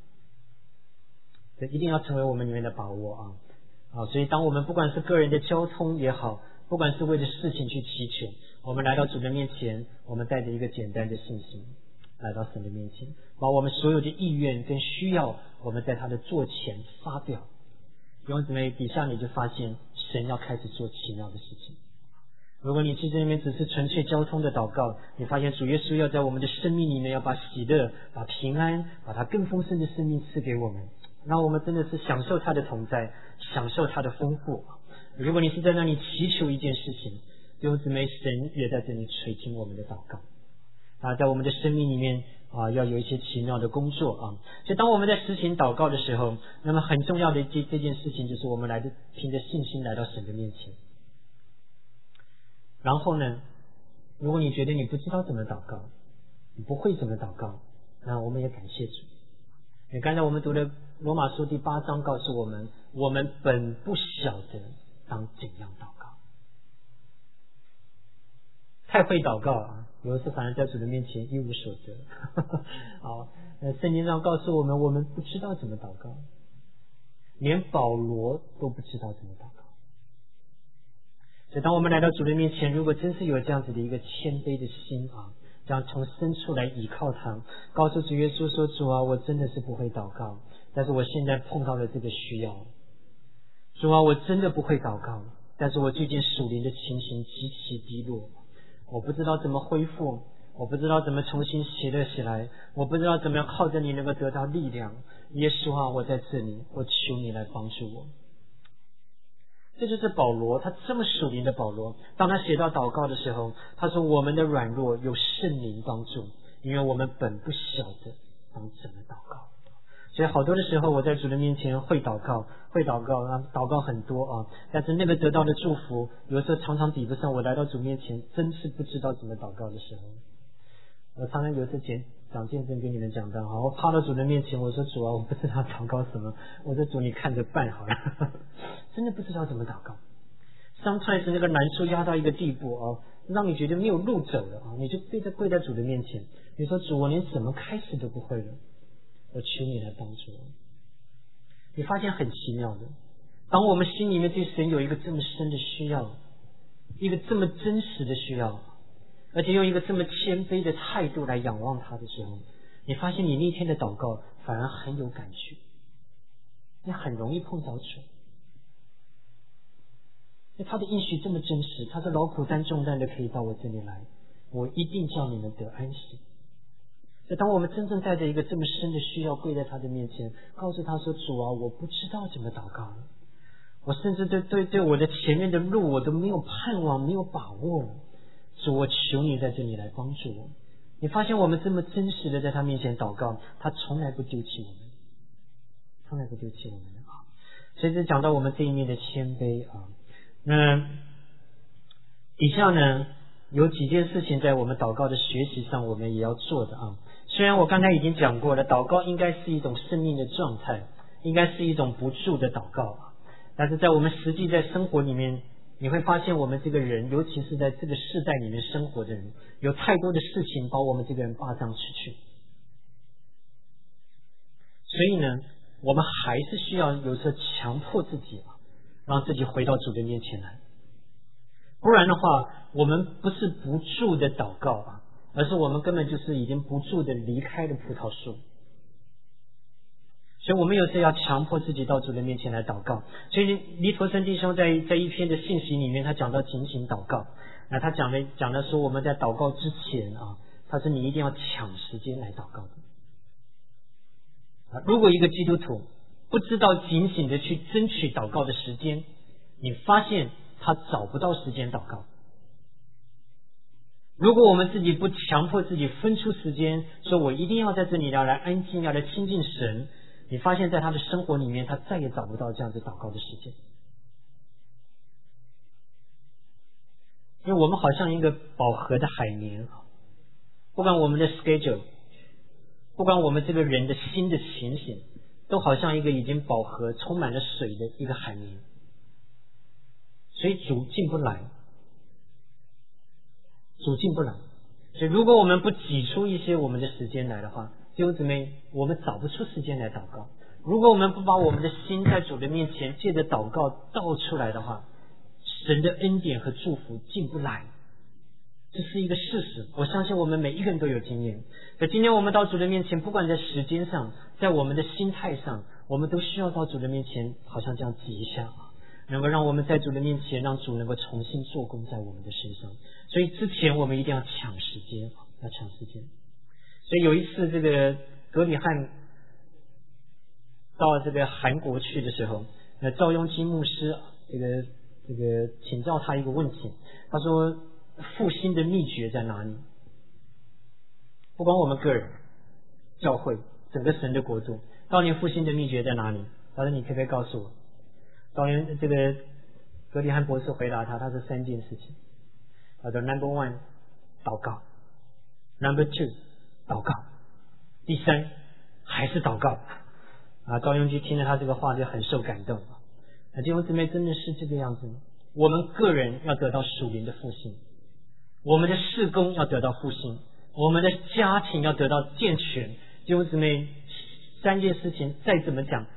这一定要成为我们里面的把握所以当我们不管是个人的交通也好，不管是为了事情去祈求，我们来到主的面前，我们带着一个简单的信心来到神的面前，把我们所有的意愿跟需要，我们在他的座前发表。弟兄姊妹，底下你就发现神要开始做奇妙的事情。如果你去这里面只是纯粹交通的祷告，你发现主耶稣要在我们的生命里面要把喜乐，把平安，把他更丰盛的生命赐给我们，让我们真的是享受他的同在，享受他的丰富。如果你是在那里祈求一件事情，弟兄姊妹，神也在这里垂听我们的祷告在我们的生命里面要有一些奇妙的工作所以当我们在实行祷告的时候，那么很重要的这件事情就是我们凭着信心来到神的面前。然后呢，如果你觉得你不知道怎么祷告，你不会怎么祷告，那我们也感谢主。刚才我们读的罗马书第8章告诉我们，我们本不晓得当怎样祷告。太会祷告有的时候反而在主的面前一无所得圣经上告诉我们，我们不知道怎么祷告。 连保罗都不知道怎么祷告。所以当我们来到主的面前，如果真是有这样子的一个谦卑的心啊，这样从深处来倚靠他，告诉主耶稣说，主啊，我真的是不会祷告，但是我现在碰到了这个需要。主啊，我真的不会祷告，但是我最近属灵的情形极其低落，我不知道怎么恢复，我不知道怎么重新喜乐起来，我不知道怎么样靠着你能够得到力量。耶稣啊，我在这里，我求你来帮助我。这就是保罗，他这么属灵的保罗，当他写到祷告的时候，他说我们的软弱有圣灵帮助，因为我们本不晓得当怎么祷告。所以好多的时候我在主的面前会祷告，祷告很多啊，但是那个得到的祝福有时候常常比不上我来到主面前真是不知道怎么祷告的时候。我常常有一次讲见证跟你们讲到，我趴到主的面前，我说主啊，我不知道祷告什么，我说主你看着办好了真的不知道怎么祷告。Sometimes 那个难处压到一个地步啊，让你觉得没有路走了啊，你就跪在主的面前，你说主，我连怎么开始都不会了，我求你来帮助我。你发现很奇妙的，当我们心里面对神有一个这么深的需要，一个这么真实的需要，而且用一个这么谦卑的态度来仰望他的时候，你发现你那天的祷告反而很有感觉，你很容易碰着主。他的应许这么真实，他说劳苦担重担的可以到我这里来，我一定叫你们得安息。所以当我们真正带着一个这么深的需要跪在他的面前，告诉他说，主啊，我不知道怎么祷告了，我甚至对我的前面的路我都没有盼望，没有把握了，主，我求你在这里来帮助我。你发现我们这么真实的在他面前祷告，他从来不丢弃我们，从来不丢弃我们啊。所以这讲到我们这一面的谦卑啊。那底下呢有几件事情在我们祷告的学习上我们也要做的啊。虽然我刚才已经讲过了，祷告应该是一种生命的状态，应该是一种不住的祷告，但是在我们实际在生活里面，你会发现我们这个人，尤其是在这个世代里面生活的人，有太多的事情把我们这个人霸占去。所以呢，我们还是需要有时候强迫自己，让自己回到主的面前来。不然的话，我们不是不住的祷告啊，而是我们根本就是已经不住的离开了葡萄树。所以我们有时要强迫自己到主的面前来祷告。所以黎陀生弟兄在一篇的信息里面，他讲到警醒祷告。那他讲了说，我们在祷告之前啊，他说你一定要抢时间来祷告的。如果一个基督徒不知道警醒的去争取祷告的时间，你发现他找不到时间祷告。如果我们自己不强迫自己分出时间，说我一定要在这里要来安静，要来亲近神，你发现在他的生活里面他再也找不到这样子祷告的时间。因为我们好像一个饱和的海绵，不管我们的 schedule， 不管我们这个人的新的情形，都好像一个已经饱和充满了水的一个海绵，所以主进不来。所以如果我们不挤出一些我们的时间来的话，弟兄姊妹，我们找不出时间来祷告。如果我们不把我们的心在主的面前借着祷告倒出来的话，神的恩典和祝福进不来，这是一个事实。我相信我们每一个人都有经验。所以今天我们到主的面前，不管在时间上，在我们的心态上，我们都需要到主的面前，好像这样挤一下，能够让我们在主的面前，让主能够重新做工在我们的身上。所以之前我们一定要抢时间，要抢时间。所以有一次这个葛礼汉到这个韩国去的时候，赵雍基牧师这个请教他一个问题，他说复兴的秘诀在哪里？不管我们个人、教会、整个神的国度，到底复兴的秘诀在哪里？他说你可不可以告诉我？这个葛礼汉博士回答他说3件事情。他说 Number 1 祷告， Number 2 祷告，第3还是祷告。赵雍基听了他这个话就很受感动。弟兄姊妹，真的是这个样子吗？我们个人要得到属灵的复兴，我们的事工要得到复兴，我们的家庭要得到健全。弟兄姊妹，3件事情再怎么讲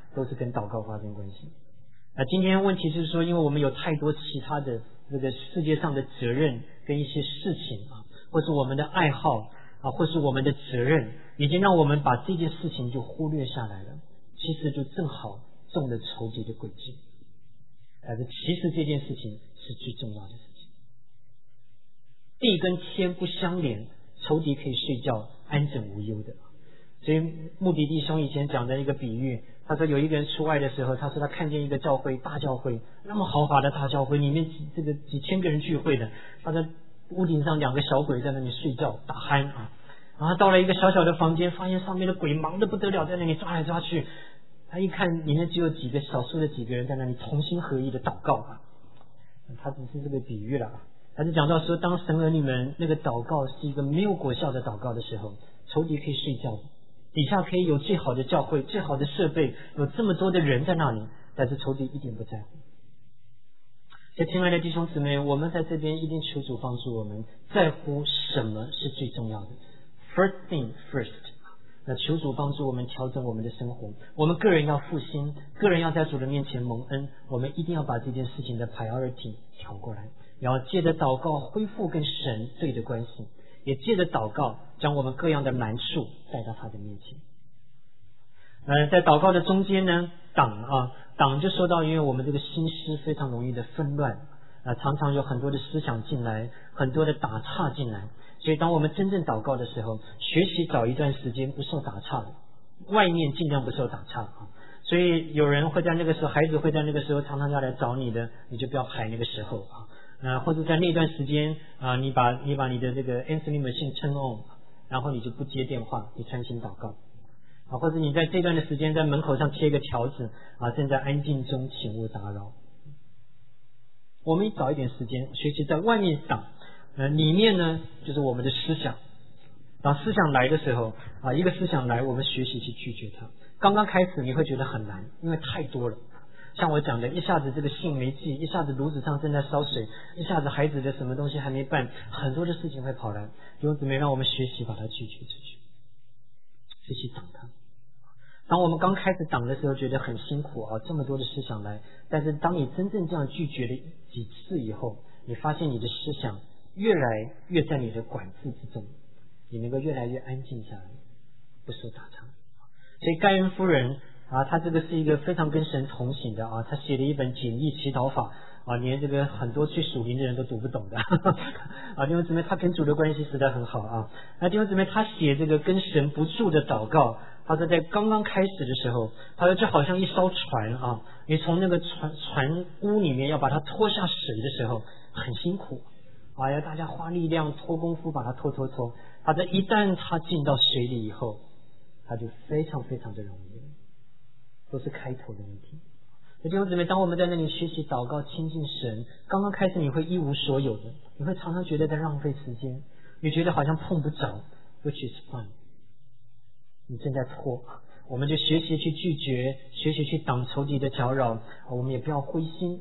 都是跟祷告发生关系。今天问题是说，因为我们有太多其他的这个世界上的责任跟一些事情或是我们的爱好或是我们的责任，已经让我们把这件事情就忽略下来了。其实就正好中了仇敌的诡计。但是其实这件事情是最重要的事情。地跟天不相连，仇敌可以睡觉安枕无忧的。所以穆迪弟兄以前讲的一个比喻，他说有一个人出外的时候，他说他看见一个教会，大教会，那么豪华的大教会，里面几千个人聚会的，他在屋顶上2个小鬼在那里睡觉打鼾然后到了一个小小的房间，发现上面的鬼忙得不得了，在那里抓来抓去。他一看里面只有少数的几个人在那里同心合意的祷告他只是这个比喻了他是讲到说，当神儿女们那个祷告是一个没有果效的祷告的时候，仇敌可以睡觉，底下可以有最好的教会、最好的设备，有这么多的人在那里，但是仇敌一点不在乎。所以亲爱的弟兄姊妹，我们在这边一定求主帮助我们，在乎什么是最重要的。 First thing first。 那求主帮助我们调整我们的生活，我们个人要复兴，个人要在主的面前蒙恩，我们一定要把这件事情的 priority 调过来，然后借着祷告恢复跟神对的关系，也借着祷告将我们各样的难处带到他的面前。在祷告的中间呢，党就说到，因为我们这个心思非常容易的纷乱常常有很多的思想进来，很多的打岔进来，所以当我们真正祷告的时候，学习找一段时间不受打岔的，外面尽量不受打岔所以有人会在那个时候，孩子会在那个时候常常要来找你的，你就不要排那个时候或者在那段时间你把你的这个 answering machine turn on， 然后你就不接电话，你专心祷告或者你在这段的时间在门口上贴个条子正在安静中，请勿打扰。我们找一点时间学习在外面挡里面呢就是我们的思想。当思想来的时候一个思想来，我们学习去拒绝它。刚刚开始你会觉得很难，因为太多了，像我讲的，一下子这个信没寄，一下子炉子上正在烧水，一下子孩子的什么东西还没办，很多的事情会跑来，弟兄姊妹，让我们学习把它拒绝出去，学习挡它。当我们刚开始挡的时候觉得很辛苦这么多的思想来，但是当你真正这样拒绝了几次以后，你发现你的思想越来越在你的管制之中，你能够越来越安静下来，不受打岔。所以盖恩夫人她这个是一个非常跟神同行的她写了一本简易祈祷法连这个很多最属灵的人都读不懂的弟兄姊妹，他跟主的关系实在很好那弟兄姊妹，他写这个跟神不住的祷告，他说在刚刚开始的时候，他说就好像一艘船你从那个船屋里面要把它拖下水的时候很辛苦要大家花力量拖功夫把它拖他说一旦他进到水里以后，他就非常非常的容易，都是开头的问题。弟兄姊妹，当我们在那里学习祷告亲近神，刚刚开始你会一无所有的，你会常常觉得在浪费时间，你觉得好像碰不着， which is fun， 你正在拖，我们就学习去拒绝，学习去挡仇敌的搅扰，我们也不要灰心。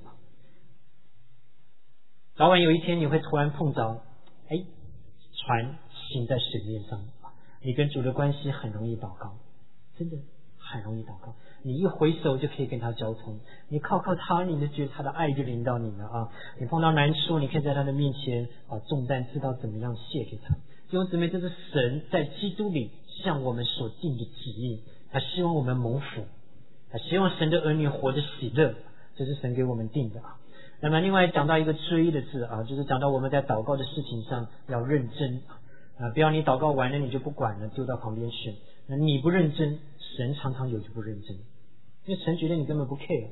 早晚有一天你会突然碰着船行在水面上，你跟主的关系很容易祷告，真的很容易祷告，你一回手就可以跟他交通，你靠他，你就觉得他的爱就临到你了你碰到难处，你可以在他的面前把重担知道怎么样卸给他。弟兄姊妹，这是神在基督里向我们所定的旨意，他希望我们蒙福，他希望神的儿女活得喜乐，这是神给我们定的那么另外讲到一个追的字就是讲到我们在祷告的事情上要认真不要你祷告完了你就不管了，丢到旁边去。那你不认真，神常常有就不认真，因为神觉得你根本不 care。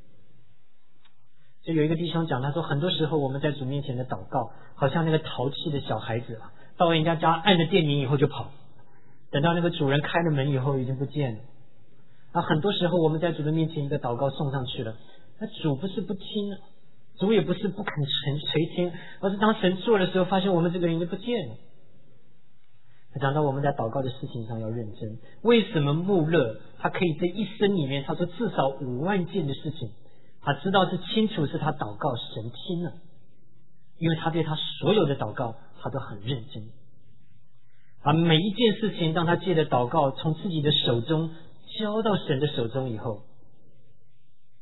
就有一个弟兄讲，他说很多时候我们在主面前的祷告好像那个淘气的小孩子到人家家按了电铃以后就跑，等到那个主人开了门以后已经不见了很多时候我们在主的面前一个祷告送上去了，那主不是不听主也不是不肯垂听，而是当神做的时候发现我们这个人已经不见了。他讲到我们在祷告的事情上要认真。为什么穆勒他可以这一生里面他说至少5万件的事情，他知道是清楚是他祷告神听了，因为他对他所有的祷告他都很认真每一件事情当他借着祷告从自己的手中交到神的手中以后，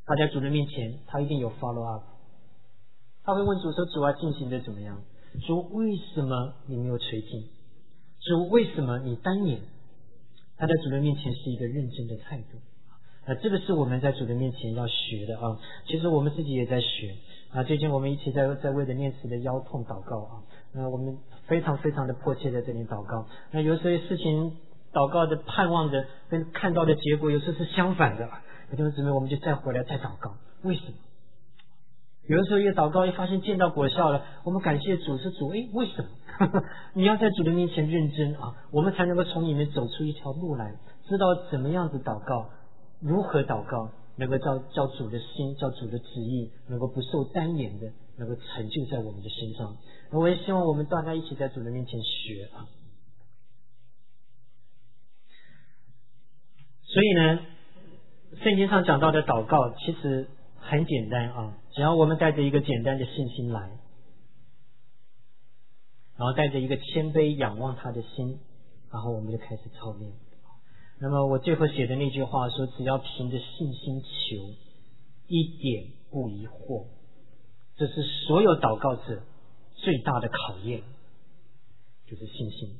他在主的面前，他一定有 follow up， 他会问主说：主啊，进行的怎么样？主，为什么你没有垂听？主，为什么你单眼？他在主的面前是一个认真的态度。这个是我们在主的面前要学的啊。其实我们自己也在学啊。最近我们一起在为着念慈的腰痛祷告啊。我们非常非常的迫切在这里祷告。那有时候事情祷告的盼望着跟看到的结果有时候是相反的。弟兄姊妹，我们就再回来再祷告。为什么？有的时候一祷告一发现见到果效了，我们感谢主，是主，为什么？你要在主的面前认真啊，我们才能够从里面走出一条路来，知道怎么样子祷告，如何祷告，能够叫主的心，叫主的旨意能够不受单言的，能够成就在我们的身上。我也希望我们大家一起在主的面前学啊。所以呢，圣经上讲到的祷告其实很简单啊，只要我们带着一个简单的信心来，然后带着一个谦卑仰望他的心，然后我们就开始操练。那么我最后写的那句话说，只要凭着信心求，一点不疑惑，这是所有祷告者最大的考验，就是信心。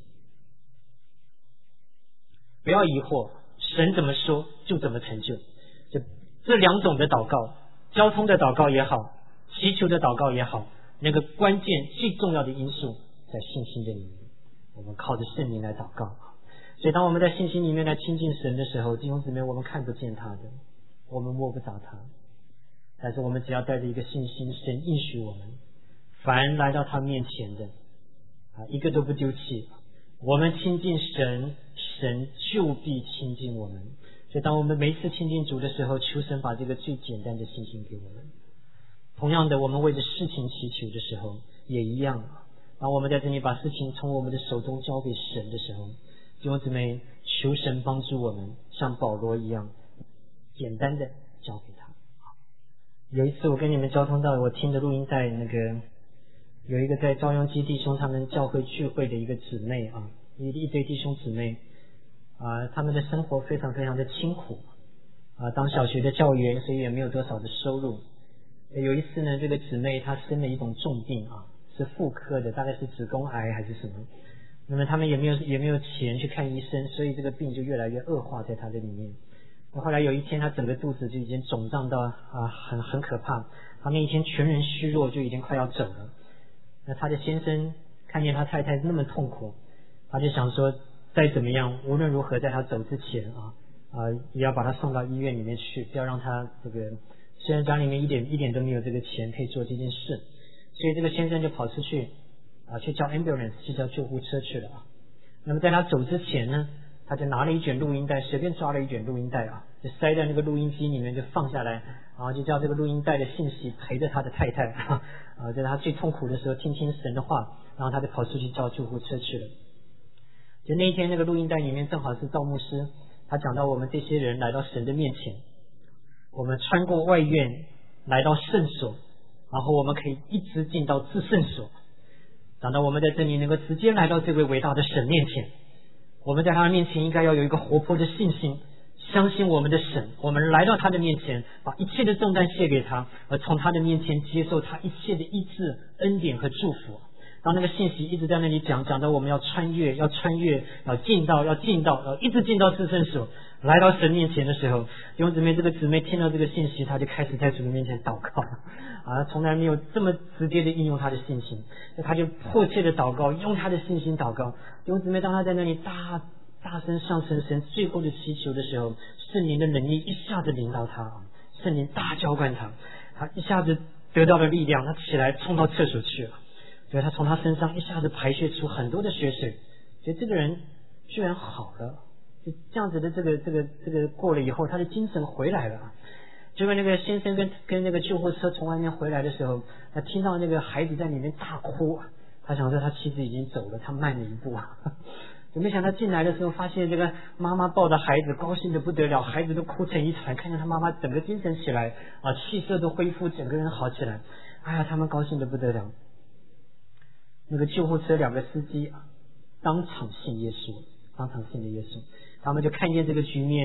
不要疑惑，神怎么说就怎么成就。这两种的祷告，交通的祷告也好，祈求的祷告也好，那个关键最重要的因素在信心的里面。我们靠着圣灵来祷告。所以当我们在信心里面来亲近神的时候，弟兄姊妹，我们看不见他的，我们摸不着他，但是我们只要带着一个信心，神应许我们，凡来到他面前的一个都不丢弃。我们亲近神，神就必亲近我们。所以当我们每一次亲近主的时候，求神把这个最简单的信心给我们。同样的，我们为着事情祈求的时候也一样。当我们在这里把事情从我们的手中交给神的时候，弟兄姊妹，求神帮助我们像保罗一样简单的交给他。有一次我跟你们交通到，我听着录音带，有一个在朝阳基弟兄他们教会聚会的一个姊妹啊，一对弟兄姊妹他们的生活非常非常的清苦当小学的教员，所以也没有多少的收入。有一次呢，这个姊妹她生了一种重病是妇科的，大概是子宫癌还是什么。那么他们也没有钱去看医生，所以这个病就越来越恶化在她的里面。后来有一天，她整个肚子就已经肿胀到很可怕，她那一天全人虚弱，就已经快要走了。那他的先生看见他太太那么痛苦，他就想说，再怎么样，无论如何，在他走之前也要把他送到医院里面去，不要让他虽然家里面一点都没有这个钱可以做这件事，所以这个先生就跑出去去叫 ambulance， 去叫救护车去了那么在他走之前呢，他就拿了一卷录音带，随便抓了一卷录音带就塞在那个录音机里面，就放下来，然后就叫这个录音带的信息陪着他的太太在他最痛苦的时候听听神的话，然后他就跑出去叫救护车去了。就那一天，那个录音带里面正好是赵牧师，他讲到我们这些人来到神的面前，我们穿过外院来到圣所，然后我们可以一直进到至圣所，讲到我们在这里能够直接来到这位伟大的神面前，我们在他的面前应该要有一个活泼的信心，相信我们的神，我们来到他的面前，把一切的重担卸给他，而从他的面前接受他一切的医治、恩典和祝福。当那个信息一直在那里讲到我们要穿越，要进到，一直进到至圣所，来到神面前的时候，弟兄姊妹，这个姊妹听到这个信息，她就开始在主的面前祷告从来没有这么直接的应用她的信心，她就迫切的祷告，用她的信心祷告。弟兄姊妹，当她在那里大声上升神最后的祈求的时候，圣灵的能力一下子领到她，圣灵大浇灌她，她一下子得到了力量，她起来冲到厕所去了，所以她从她身上一下子排泄出很多的血水，所以这个人居然好了。就这样子的这个过了以后，他的精神回来了。结果那个先生跟那个救护车从外面回来的时候，他听到那个孩子在里面大哭，他想说他妻子已经走了，他慢了一步就没想到进来的时候，发现这个妈妈抱着孩子，高兴的不得了，孩子都哭成一团，看见他妈妈整个精神起来气色都恢复，整个人好起来，他们高兴的不得了。那个救护车两个司机当场信耶稣，他们就看见这个局面，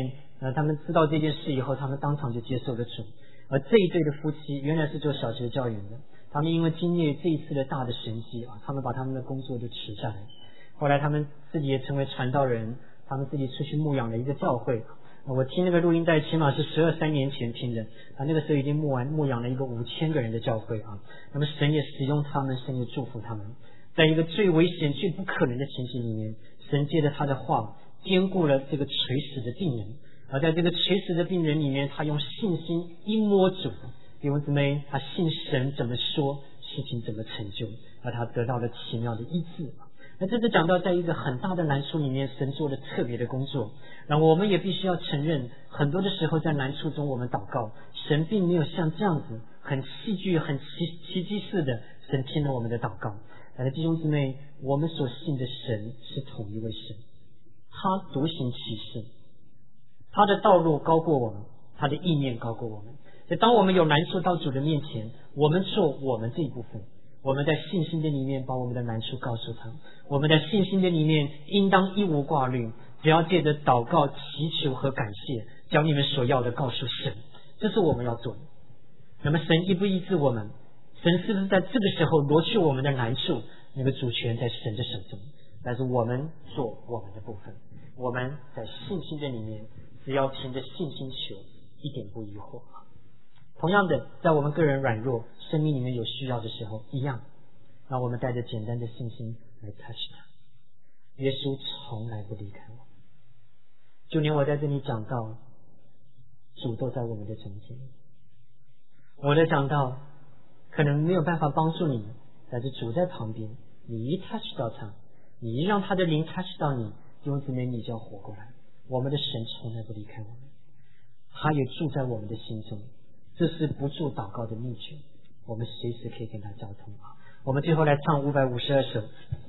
他们知道这件事以后，他们当场就接受了主。而这一对的夫妻原来是做小学教员的，他们因为经历这一次的大的神迹啊，他们把他们的工作就辞下来。后来他们自己也成为传道人，他们自己出去牧养了一个教会。我听那个录音带起码是12-13年前听的，那个时候已经牧养了一个5000个人的教会啊。那么神也使用他们，神也祝福他们，在一个最危险最不可能的情形里面，神借着他的话兼顾了这个垂死的病人。而在这个垂死的病人里面，他用信心一摸主，弟兄姊妹，他信神怎么说，事情怎么成就，而他得到了奇妙的医治。那这是讲到在一个很大的难处里面，神做了特别的工作。然后我们也必须要承认，很多的时候在难处中我们祷告，神并没有像这样子很戏剧很奇迹似的，神听了我们的祷告。但是弟兄姊妹，我们所信的神是同一位神，他独行其事，他的道路高过我们，他的意念高过我们。所以当我们有难处到主的面前，我们做我们这一部分，我们在信心的里面把我们的难处告诉他，我们在信心的里面应当一无挂虑，只要借着祷告祈求和感谢，将你们所要的告诉神，这是我们要做的。那么神医不医治我们，神是不是在这个时候挪去我们的难处，那个主权在神的手中，但是我们做我们的部分，我们在信心的里面只要凭着信心求，一点不疑惑。同样的，在我们个人软弱生命里面有需要的时候一样，让我们带着简单的信心来 touch 他。耶稣从来不离开我，就连我在这里讲到主都在我们的中间。我的讲到可能没有办法帮助你，但是主在旁边，你一 touch 到他，你一让他的灵 touch 到你，弟兄姊妹，你就要活过来。我们的神从来不离开我们，他也住在我们的心中，这是不住祷告的秘诀，我们随时可以跟他交通。我们最后来唱552首。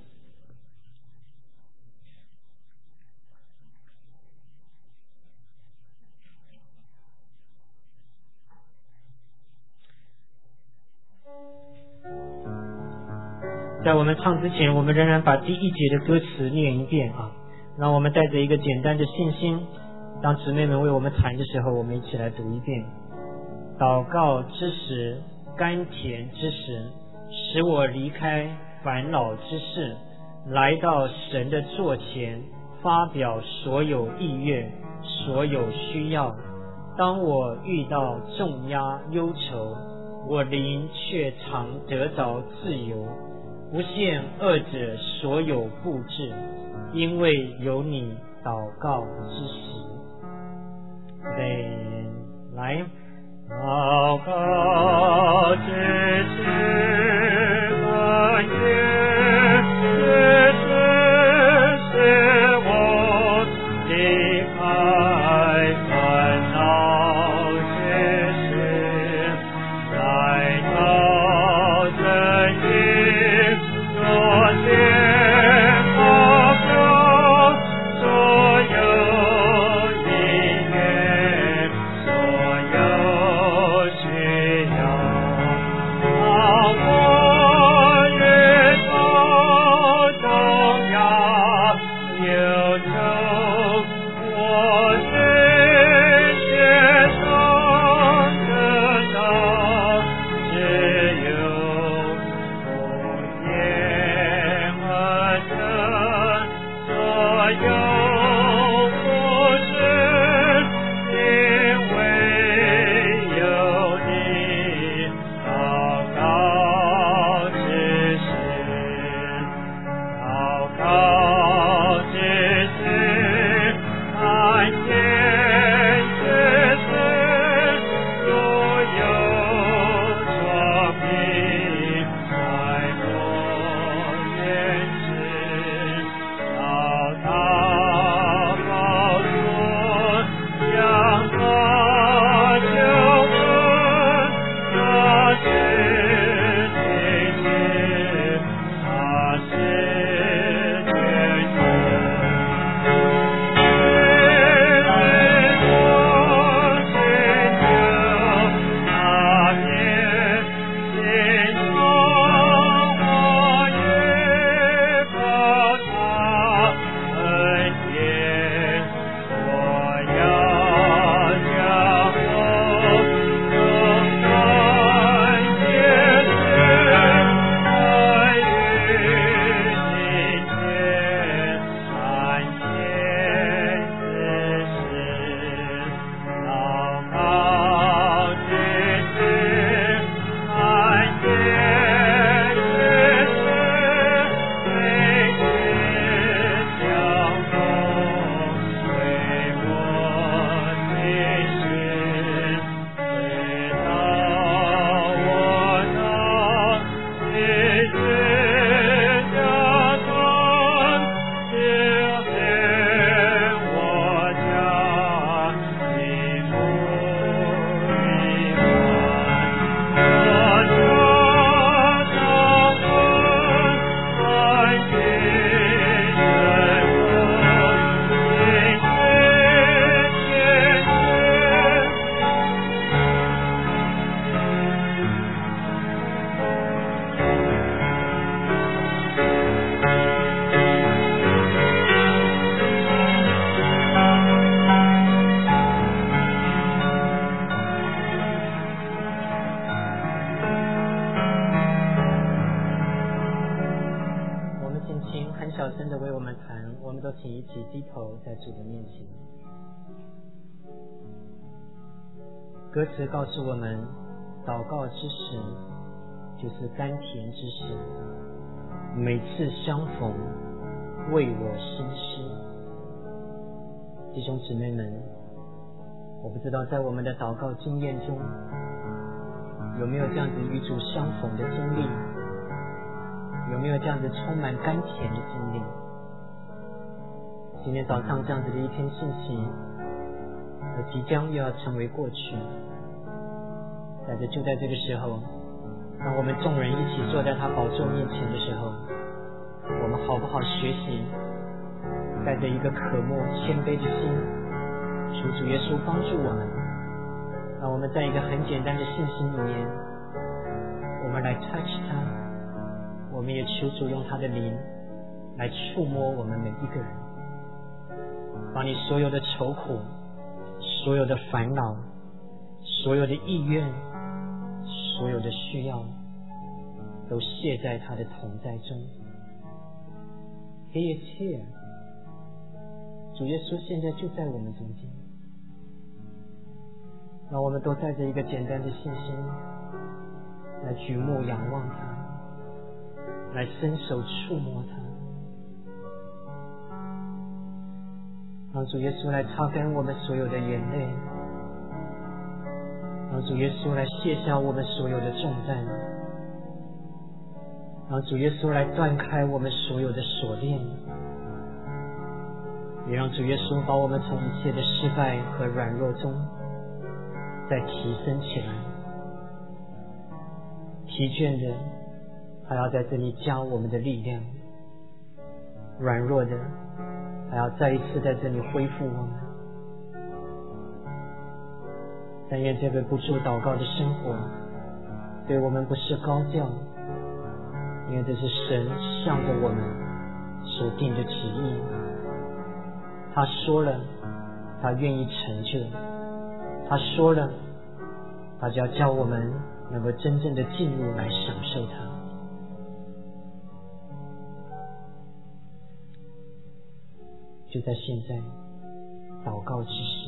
在我们唱之前，我们仍然把第1节的歌词念一遍啊，让我们带着一个简单的信心，当姊妹们为我们弹的时候，我们一起来读一遍。祷告之时，甘甜之时，使我离开烦恼之事，来到神的座前，发表所有意愿，所有需要。当我遇到重压忧愁，我灵却常得着自由，不限恶者所有布置，因为有你祷告之时。对，来，祷告之时，感谢使我离开烦恼之事，来到真理所见好处，所有意愿，所有需要，好小声的为我们弹，我们都请一起低头在主的面前。歌词告诉我们，祷告之时就是甘甜之时，每次相逢为我心诗。弟兄姊妹们，我不知道在我们的祷告经验中有没有这样子与主相逢的经历，有没有这样子充满甘甜的经历。今天早上这样子的一篇信息即将又要成为过去，就在这个时候，当我们众人一起坐在他宝座面前的时候，我们好不好学习带着一个渴慕谦卑的心，求主耶稣帮助我们，让我们在一个很简单的信心里面，我们来 touch 他，我们也求主用他的灵来触摸我们每一个人，把你所有的愁苦，所有的烦恼，所有的意愿，所有的需要都卸在他的同在中。 He is here， 主耶稣现在就在我们中间，让我们都带着一个简单的信心来举目仰望他，来伸手触摸他，让主耶稣来擦干我们所有的眼泪，让主耶稣来卸下我们所有的重担，让主耶稣来断开我们所有的锁链，也让主耶稣把我们从一切的失败和软弱中再提升起来。疲倦的还要在这里加我们的力量，软弱的还要再一次在这里恢复我们。但愿这个不住祷告的生活对我们不是高调，因为这是神向着我们所定的旨意，他说了他愿意成就，他说了他就要叫我们能够真正的进入来享受它。就在现在，祷告之时，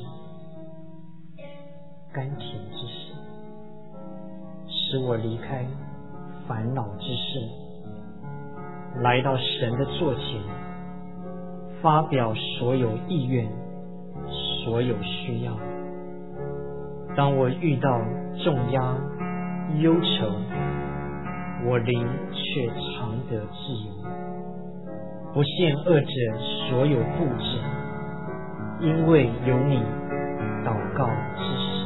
甘甜之时，使我离开烦恼之事，来到神的座前，发表所有意愿，所有需要。当我遇到重压忧愁，我灵却常得自由，不陷恶者所有布置，因为有你祷告之时。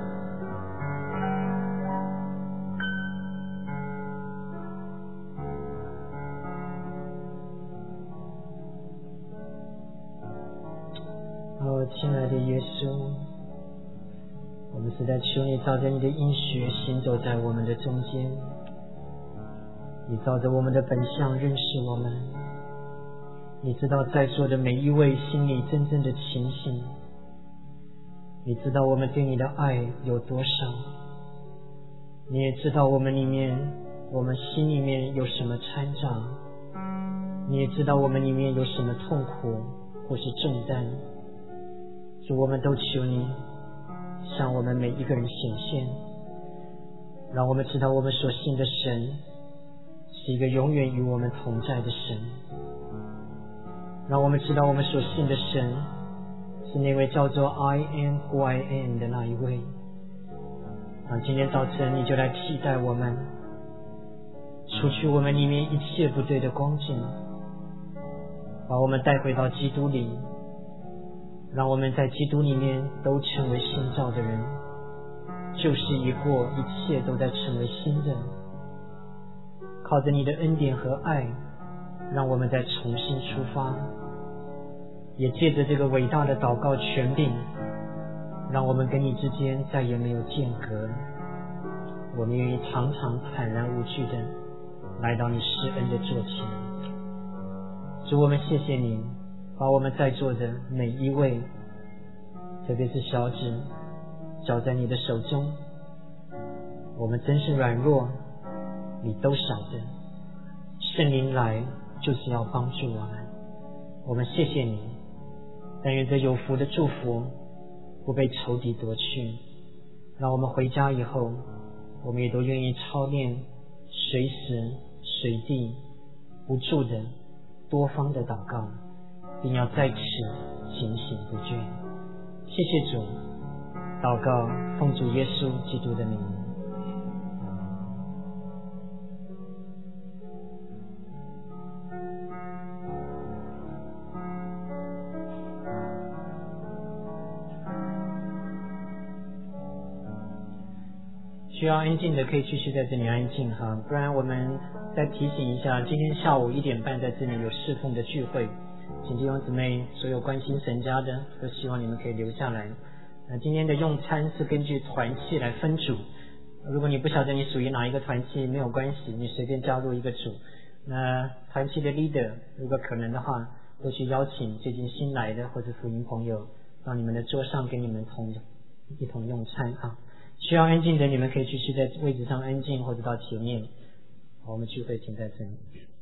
亲爱的耶稣，我们实在求你照着你的应许行走在我们的中间，你照着我们的本相认识我们，你知道在座的每一位心里真正的情形，你知道我们对你的爱有多少，你也知道我们心里面有什么掺杂，你也知道我们里面有什么痛苦或是重担。主，我们都求你向我们每一个人显现，让我们知道我们所信的神是一个永远与我们同在的神，让我们知道我们所信的神是那位叫做 I am who I am 的那一位。今天早晨你就来替代我们，除去我们里面一切不对的光景，把我们带回到基督里，让我们在基督里面都成为新造的人，旧事已过，一切都在成为新的。靠着你的恩典和爱，让我们再重新出发，也借着这个伟大的祷告权柄，让我们跟你之间再也没有间隔。我们愿意常常坦然无惧的来到你施恩的座前。主，我们谢谢你把我们在座的每一位，特别是小子，交在你的手中。我们真是软弱，你都晓得。圣灵来就是要帮助我们。我们谢谢你，但愿这有福的祝福不被仇敌夺去，让我们回家以后，我们也都愿意操练随时随地不住的多方的祷告，并要在此警醒不倦。谢谢主，祷告奉主耶稣基督的名。需要安静的可以继续在这里安静哈，不然我们再提醒一下，今天下午1点半在这里有侍奉的聚会，请弟兄姊妹所有关心神家的都希望你们可以留下来。今天的用餐是根据团契来分组，如果你不晓得你属于哪一个团契没有关系，你随便加入一个组。那团契的 leader 如果可能的话，都去邀请最近新来的或者福音朋友到你们的桌上跟你们一同用餐啊。需要安静的你们可以继续在位置上安静，或者到前面。我们聚会停在这里。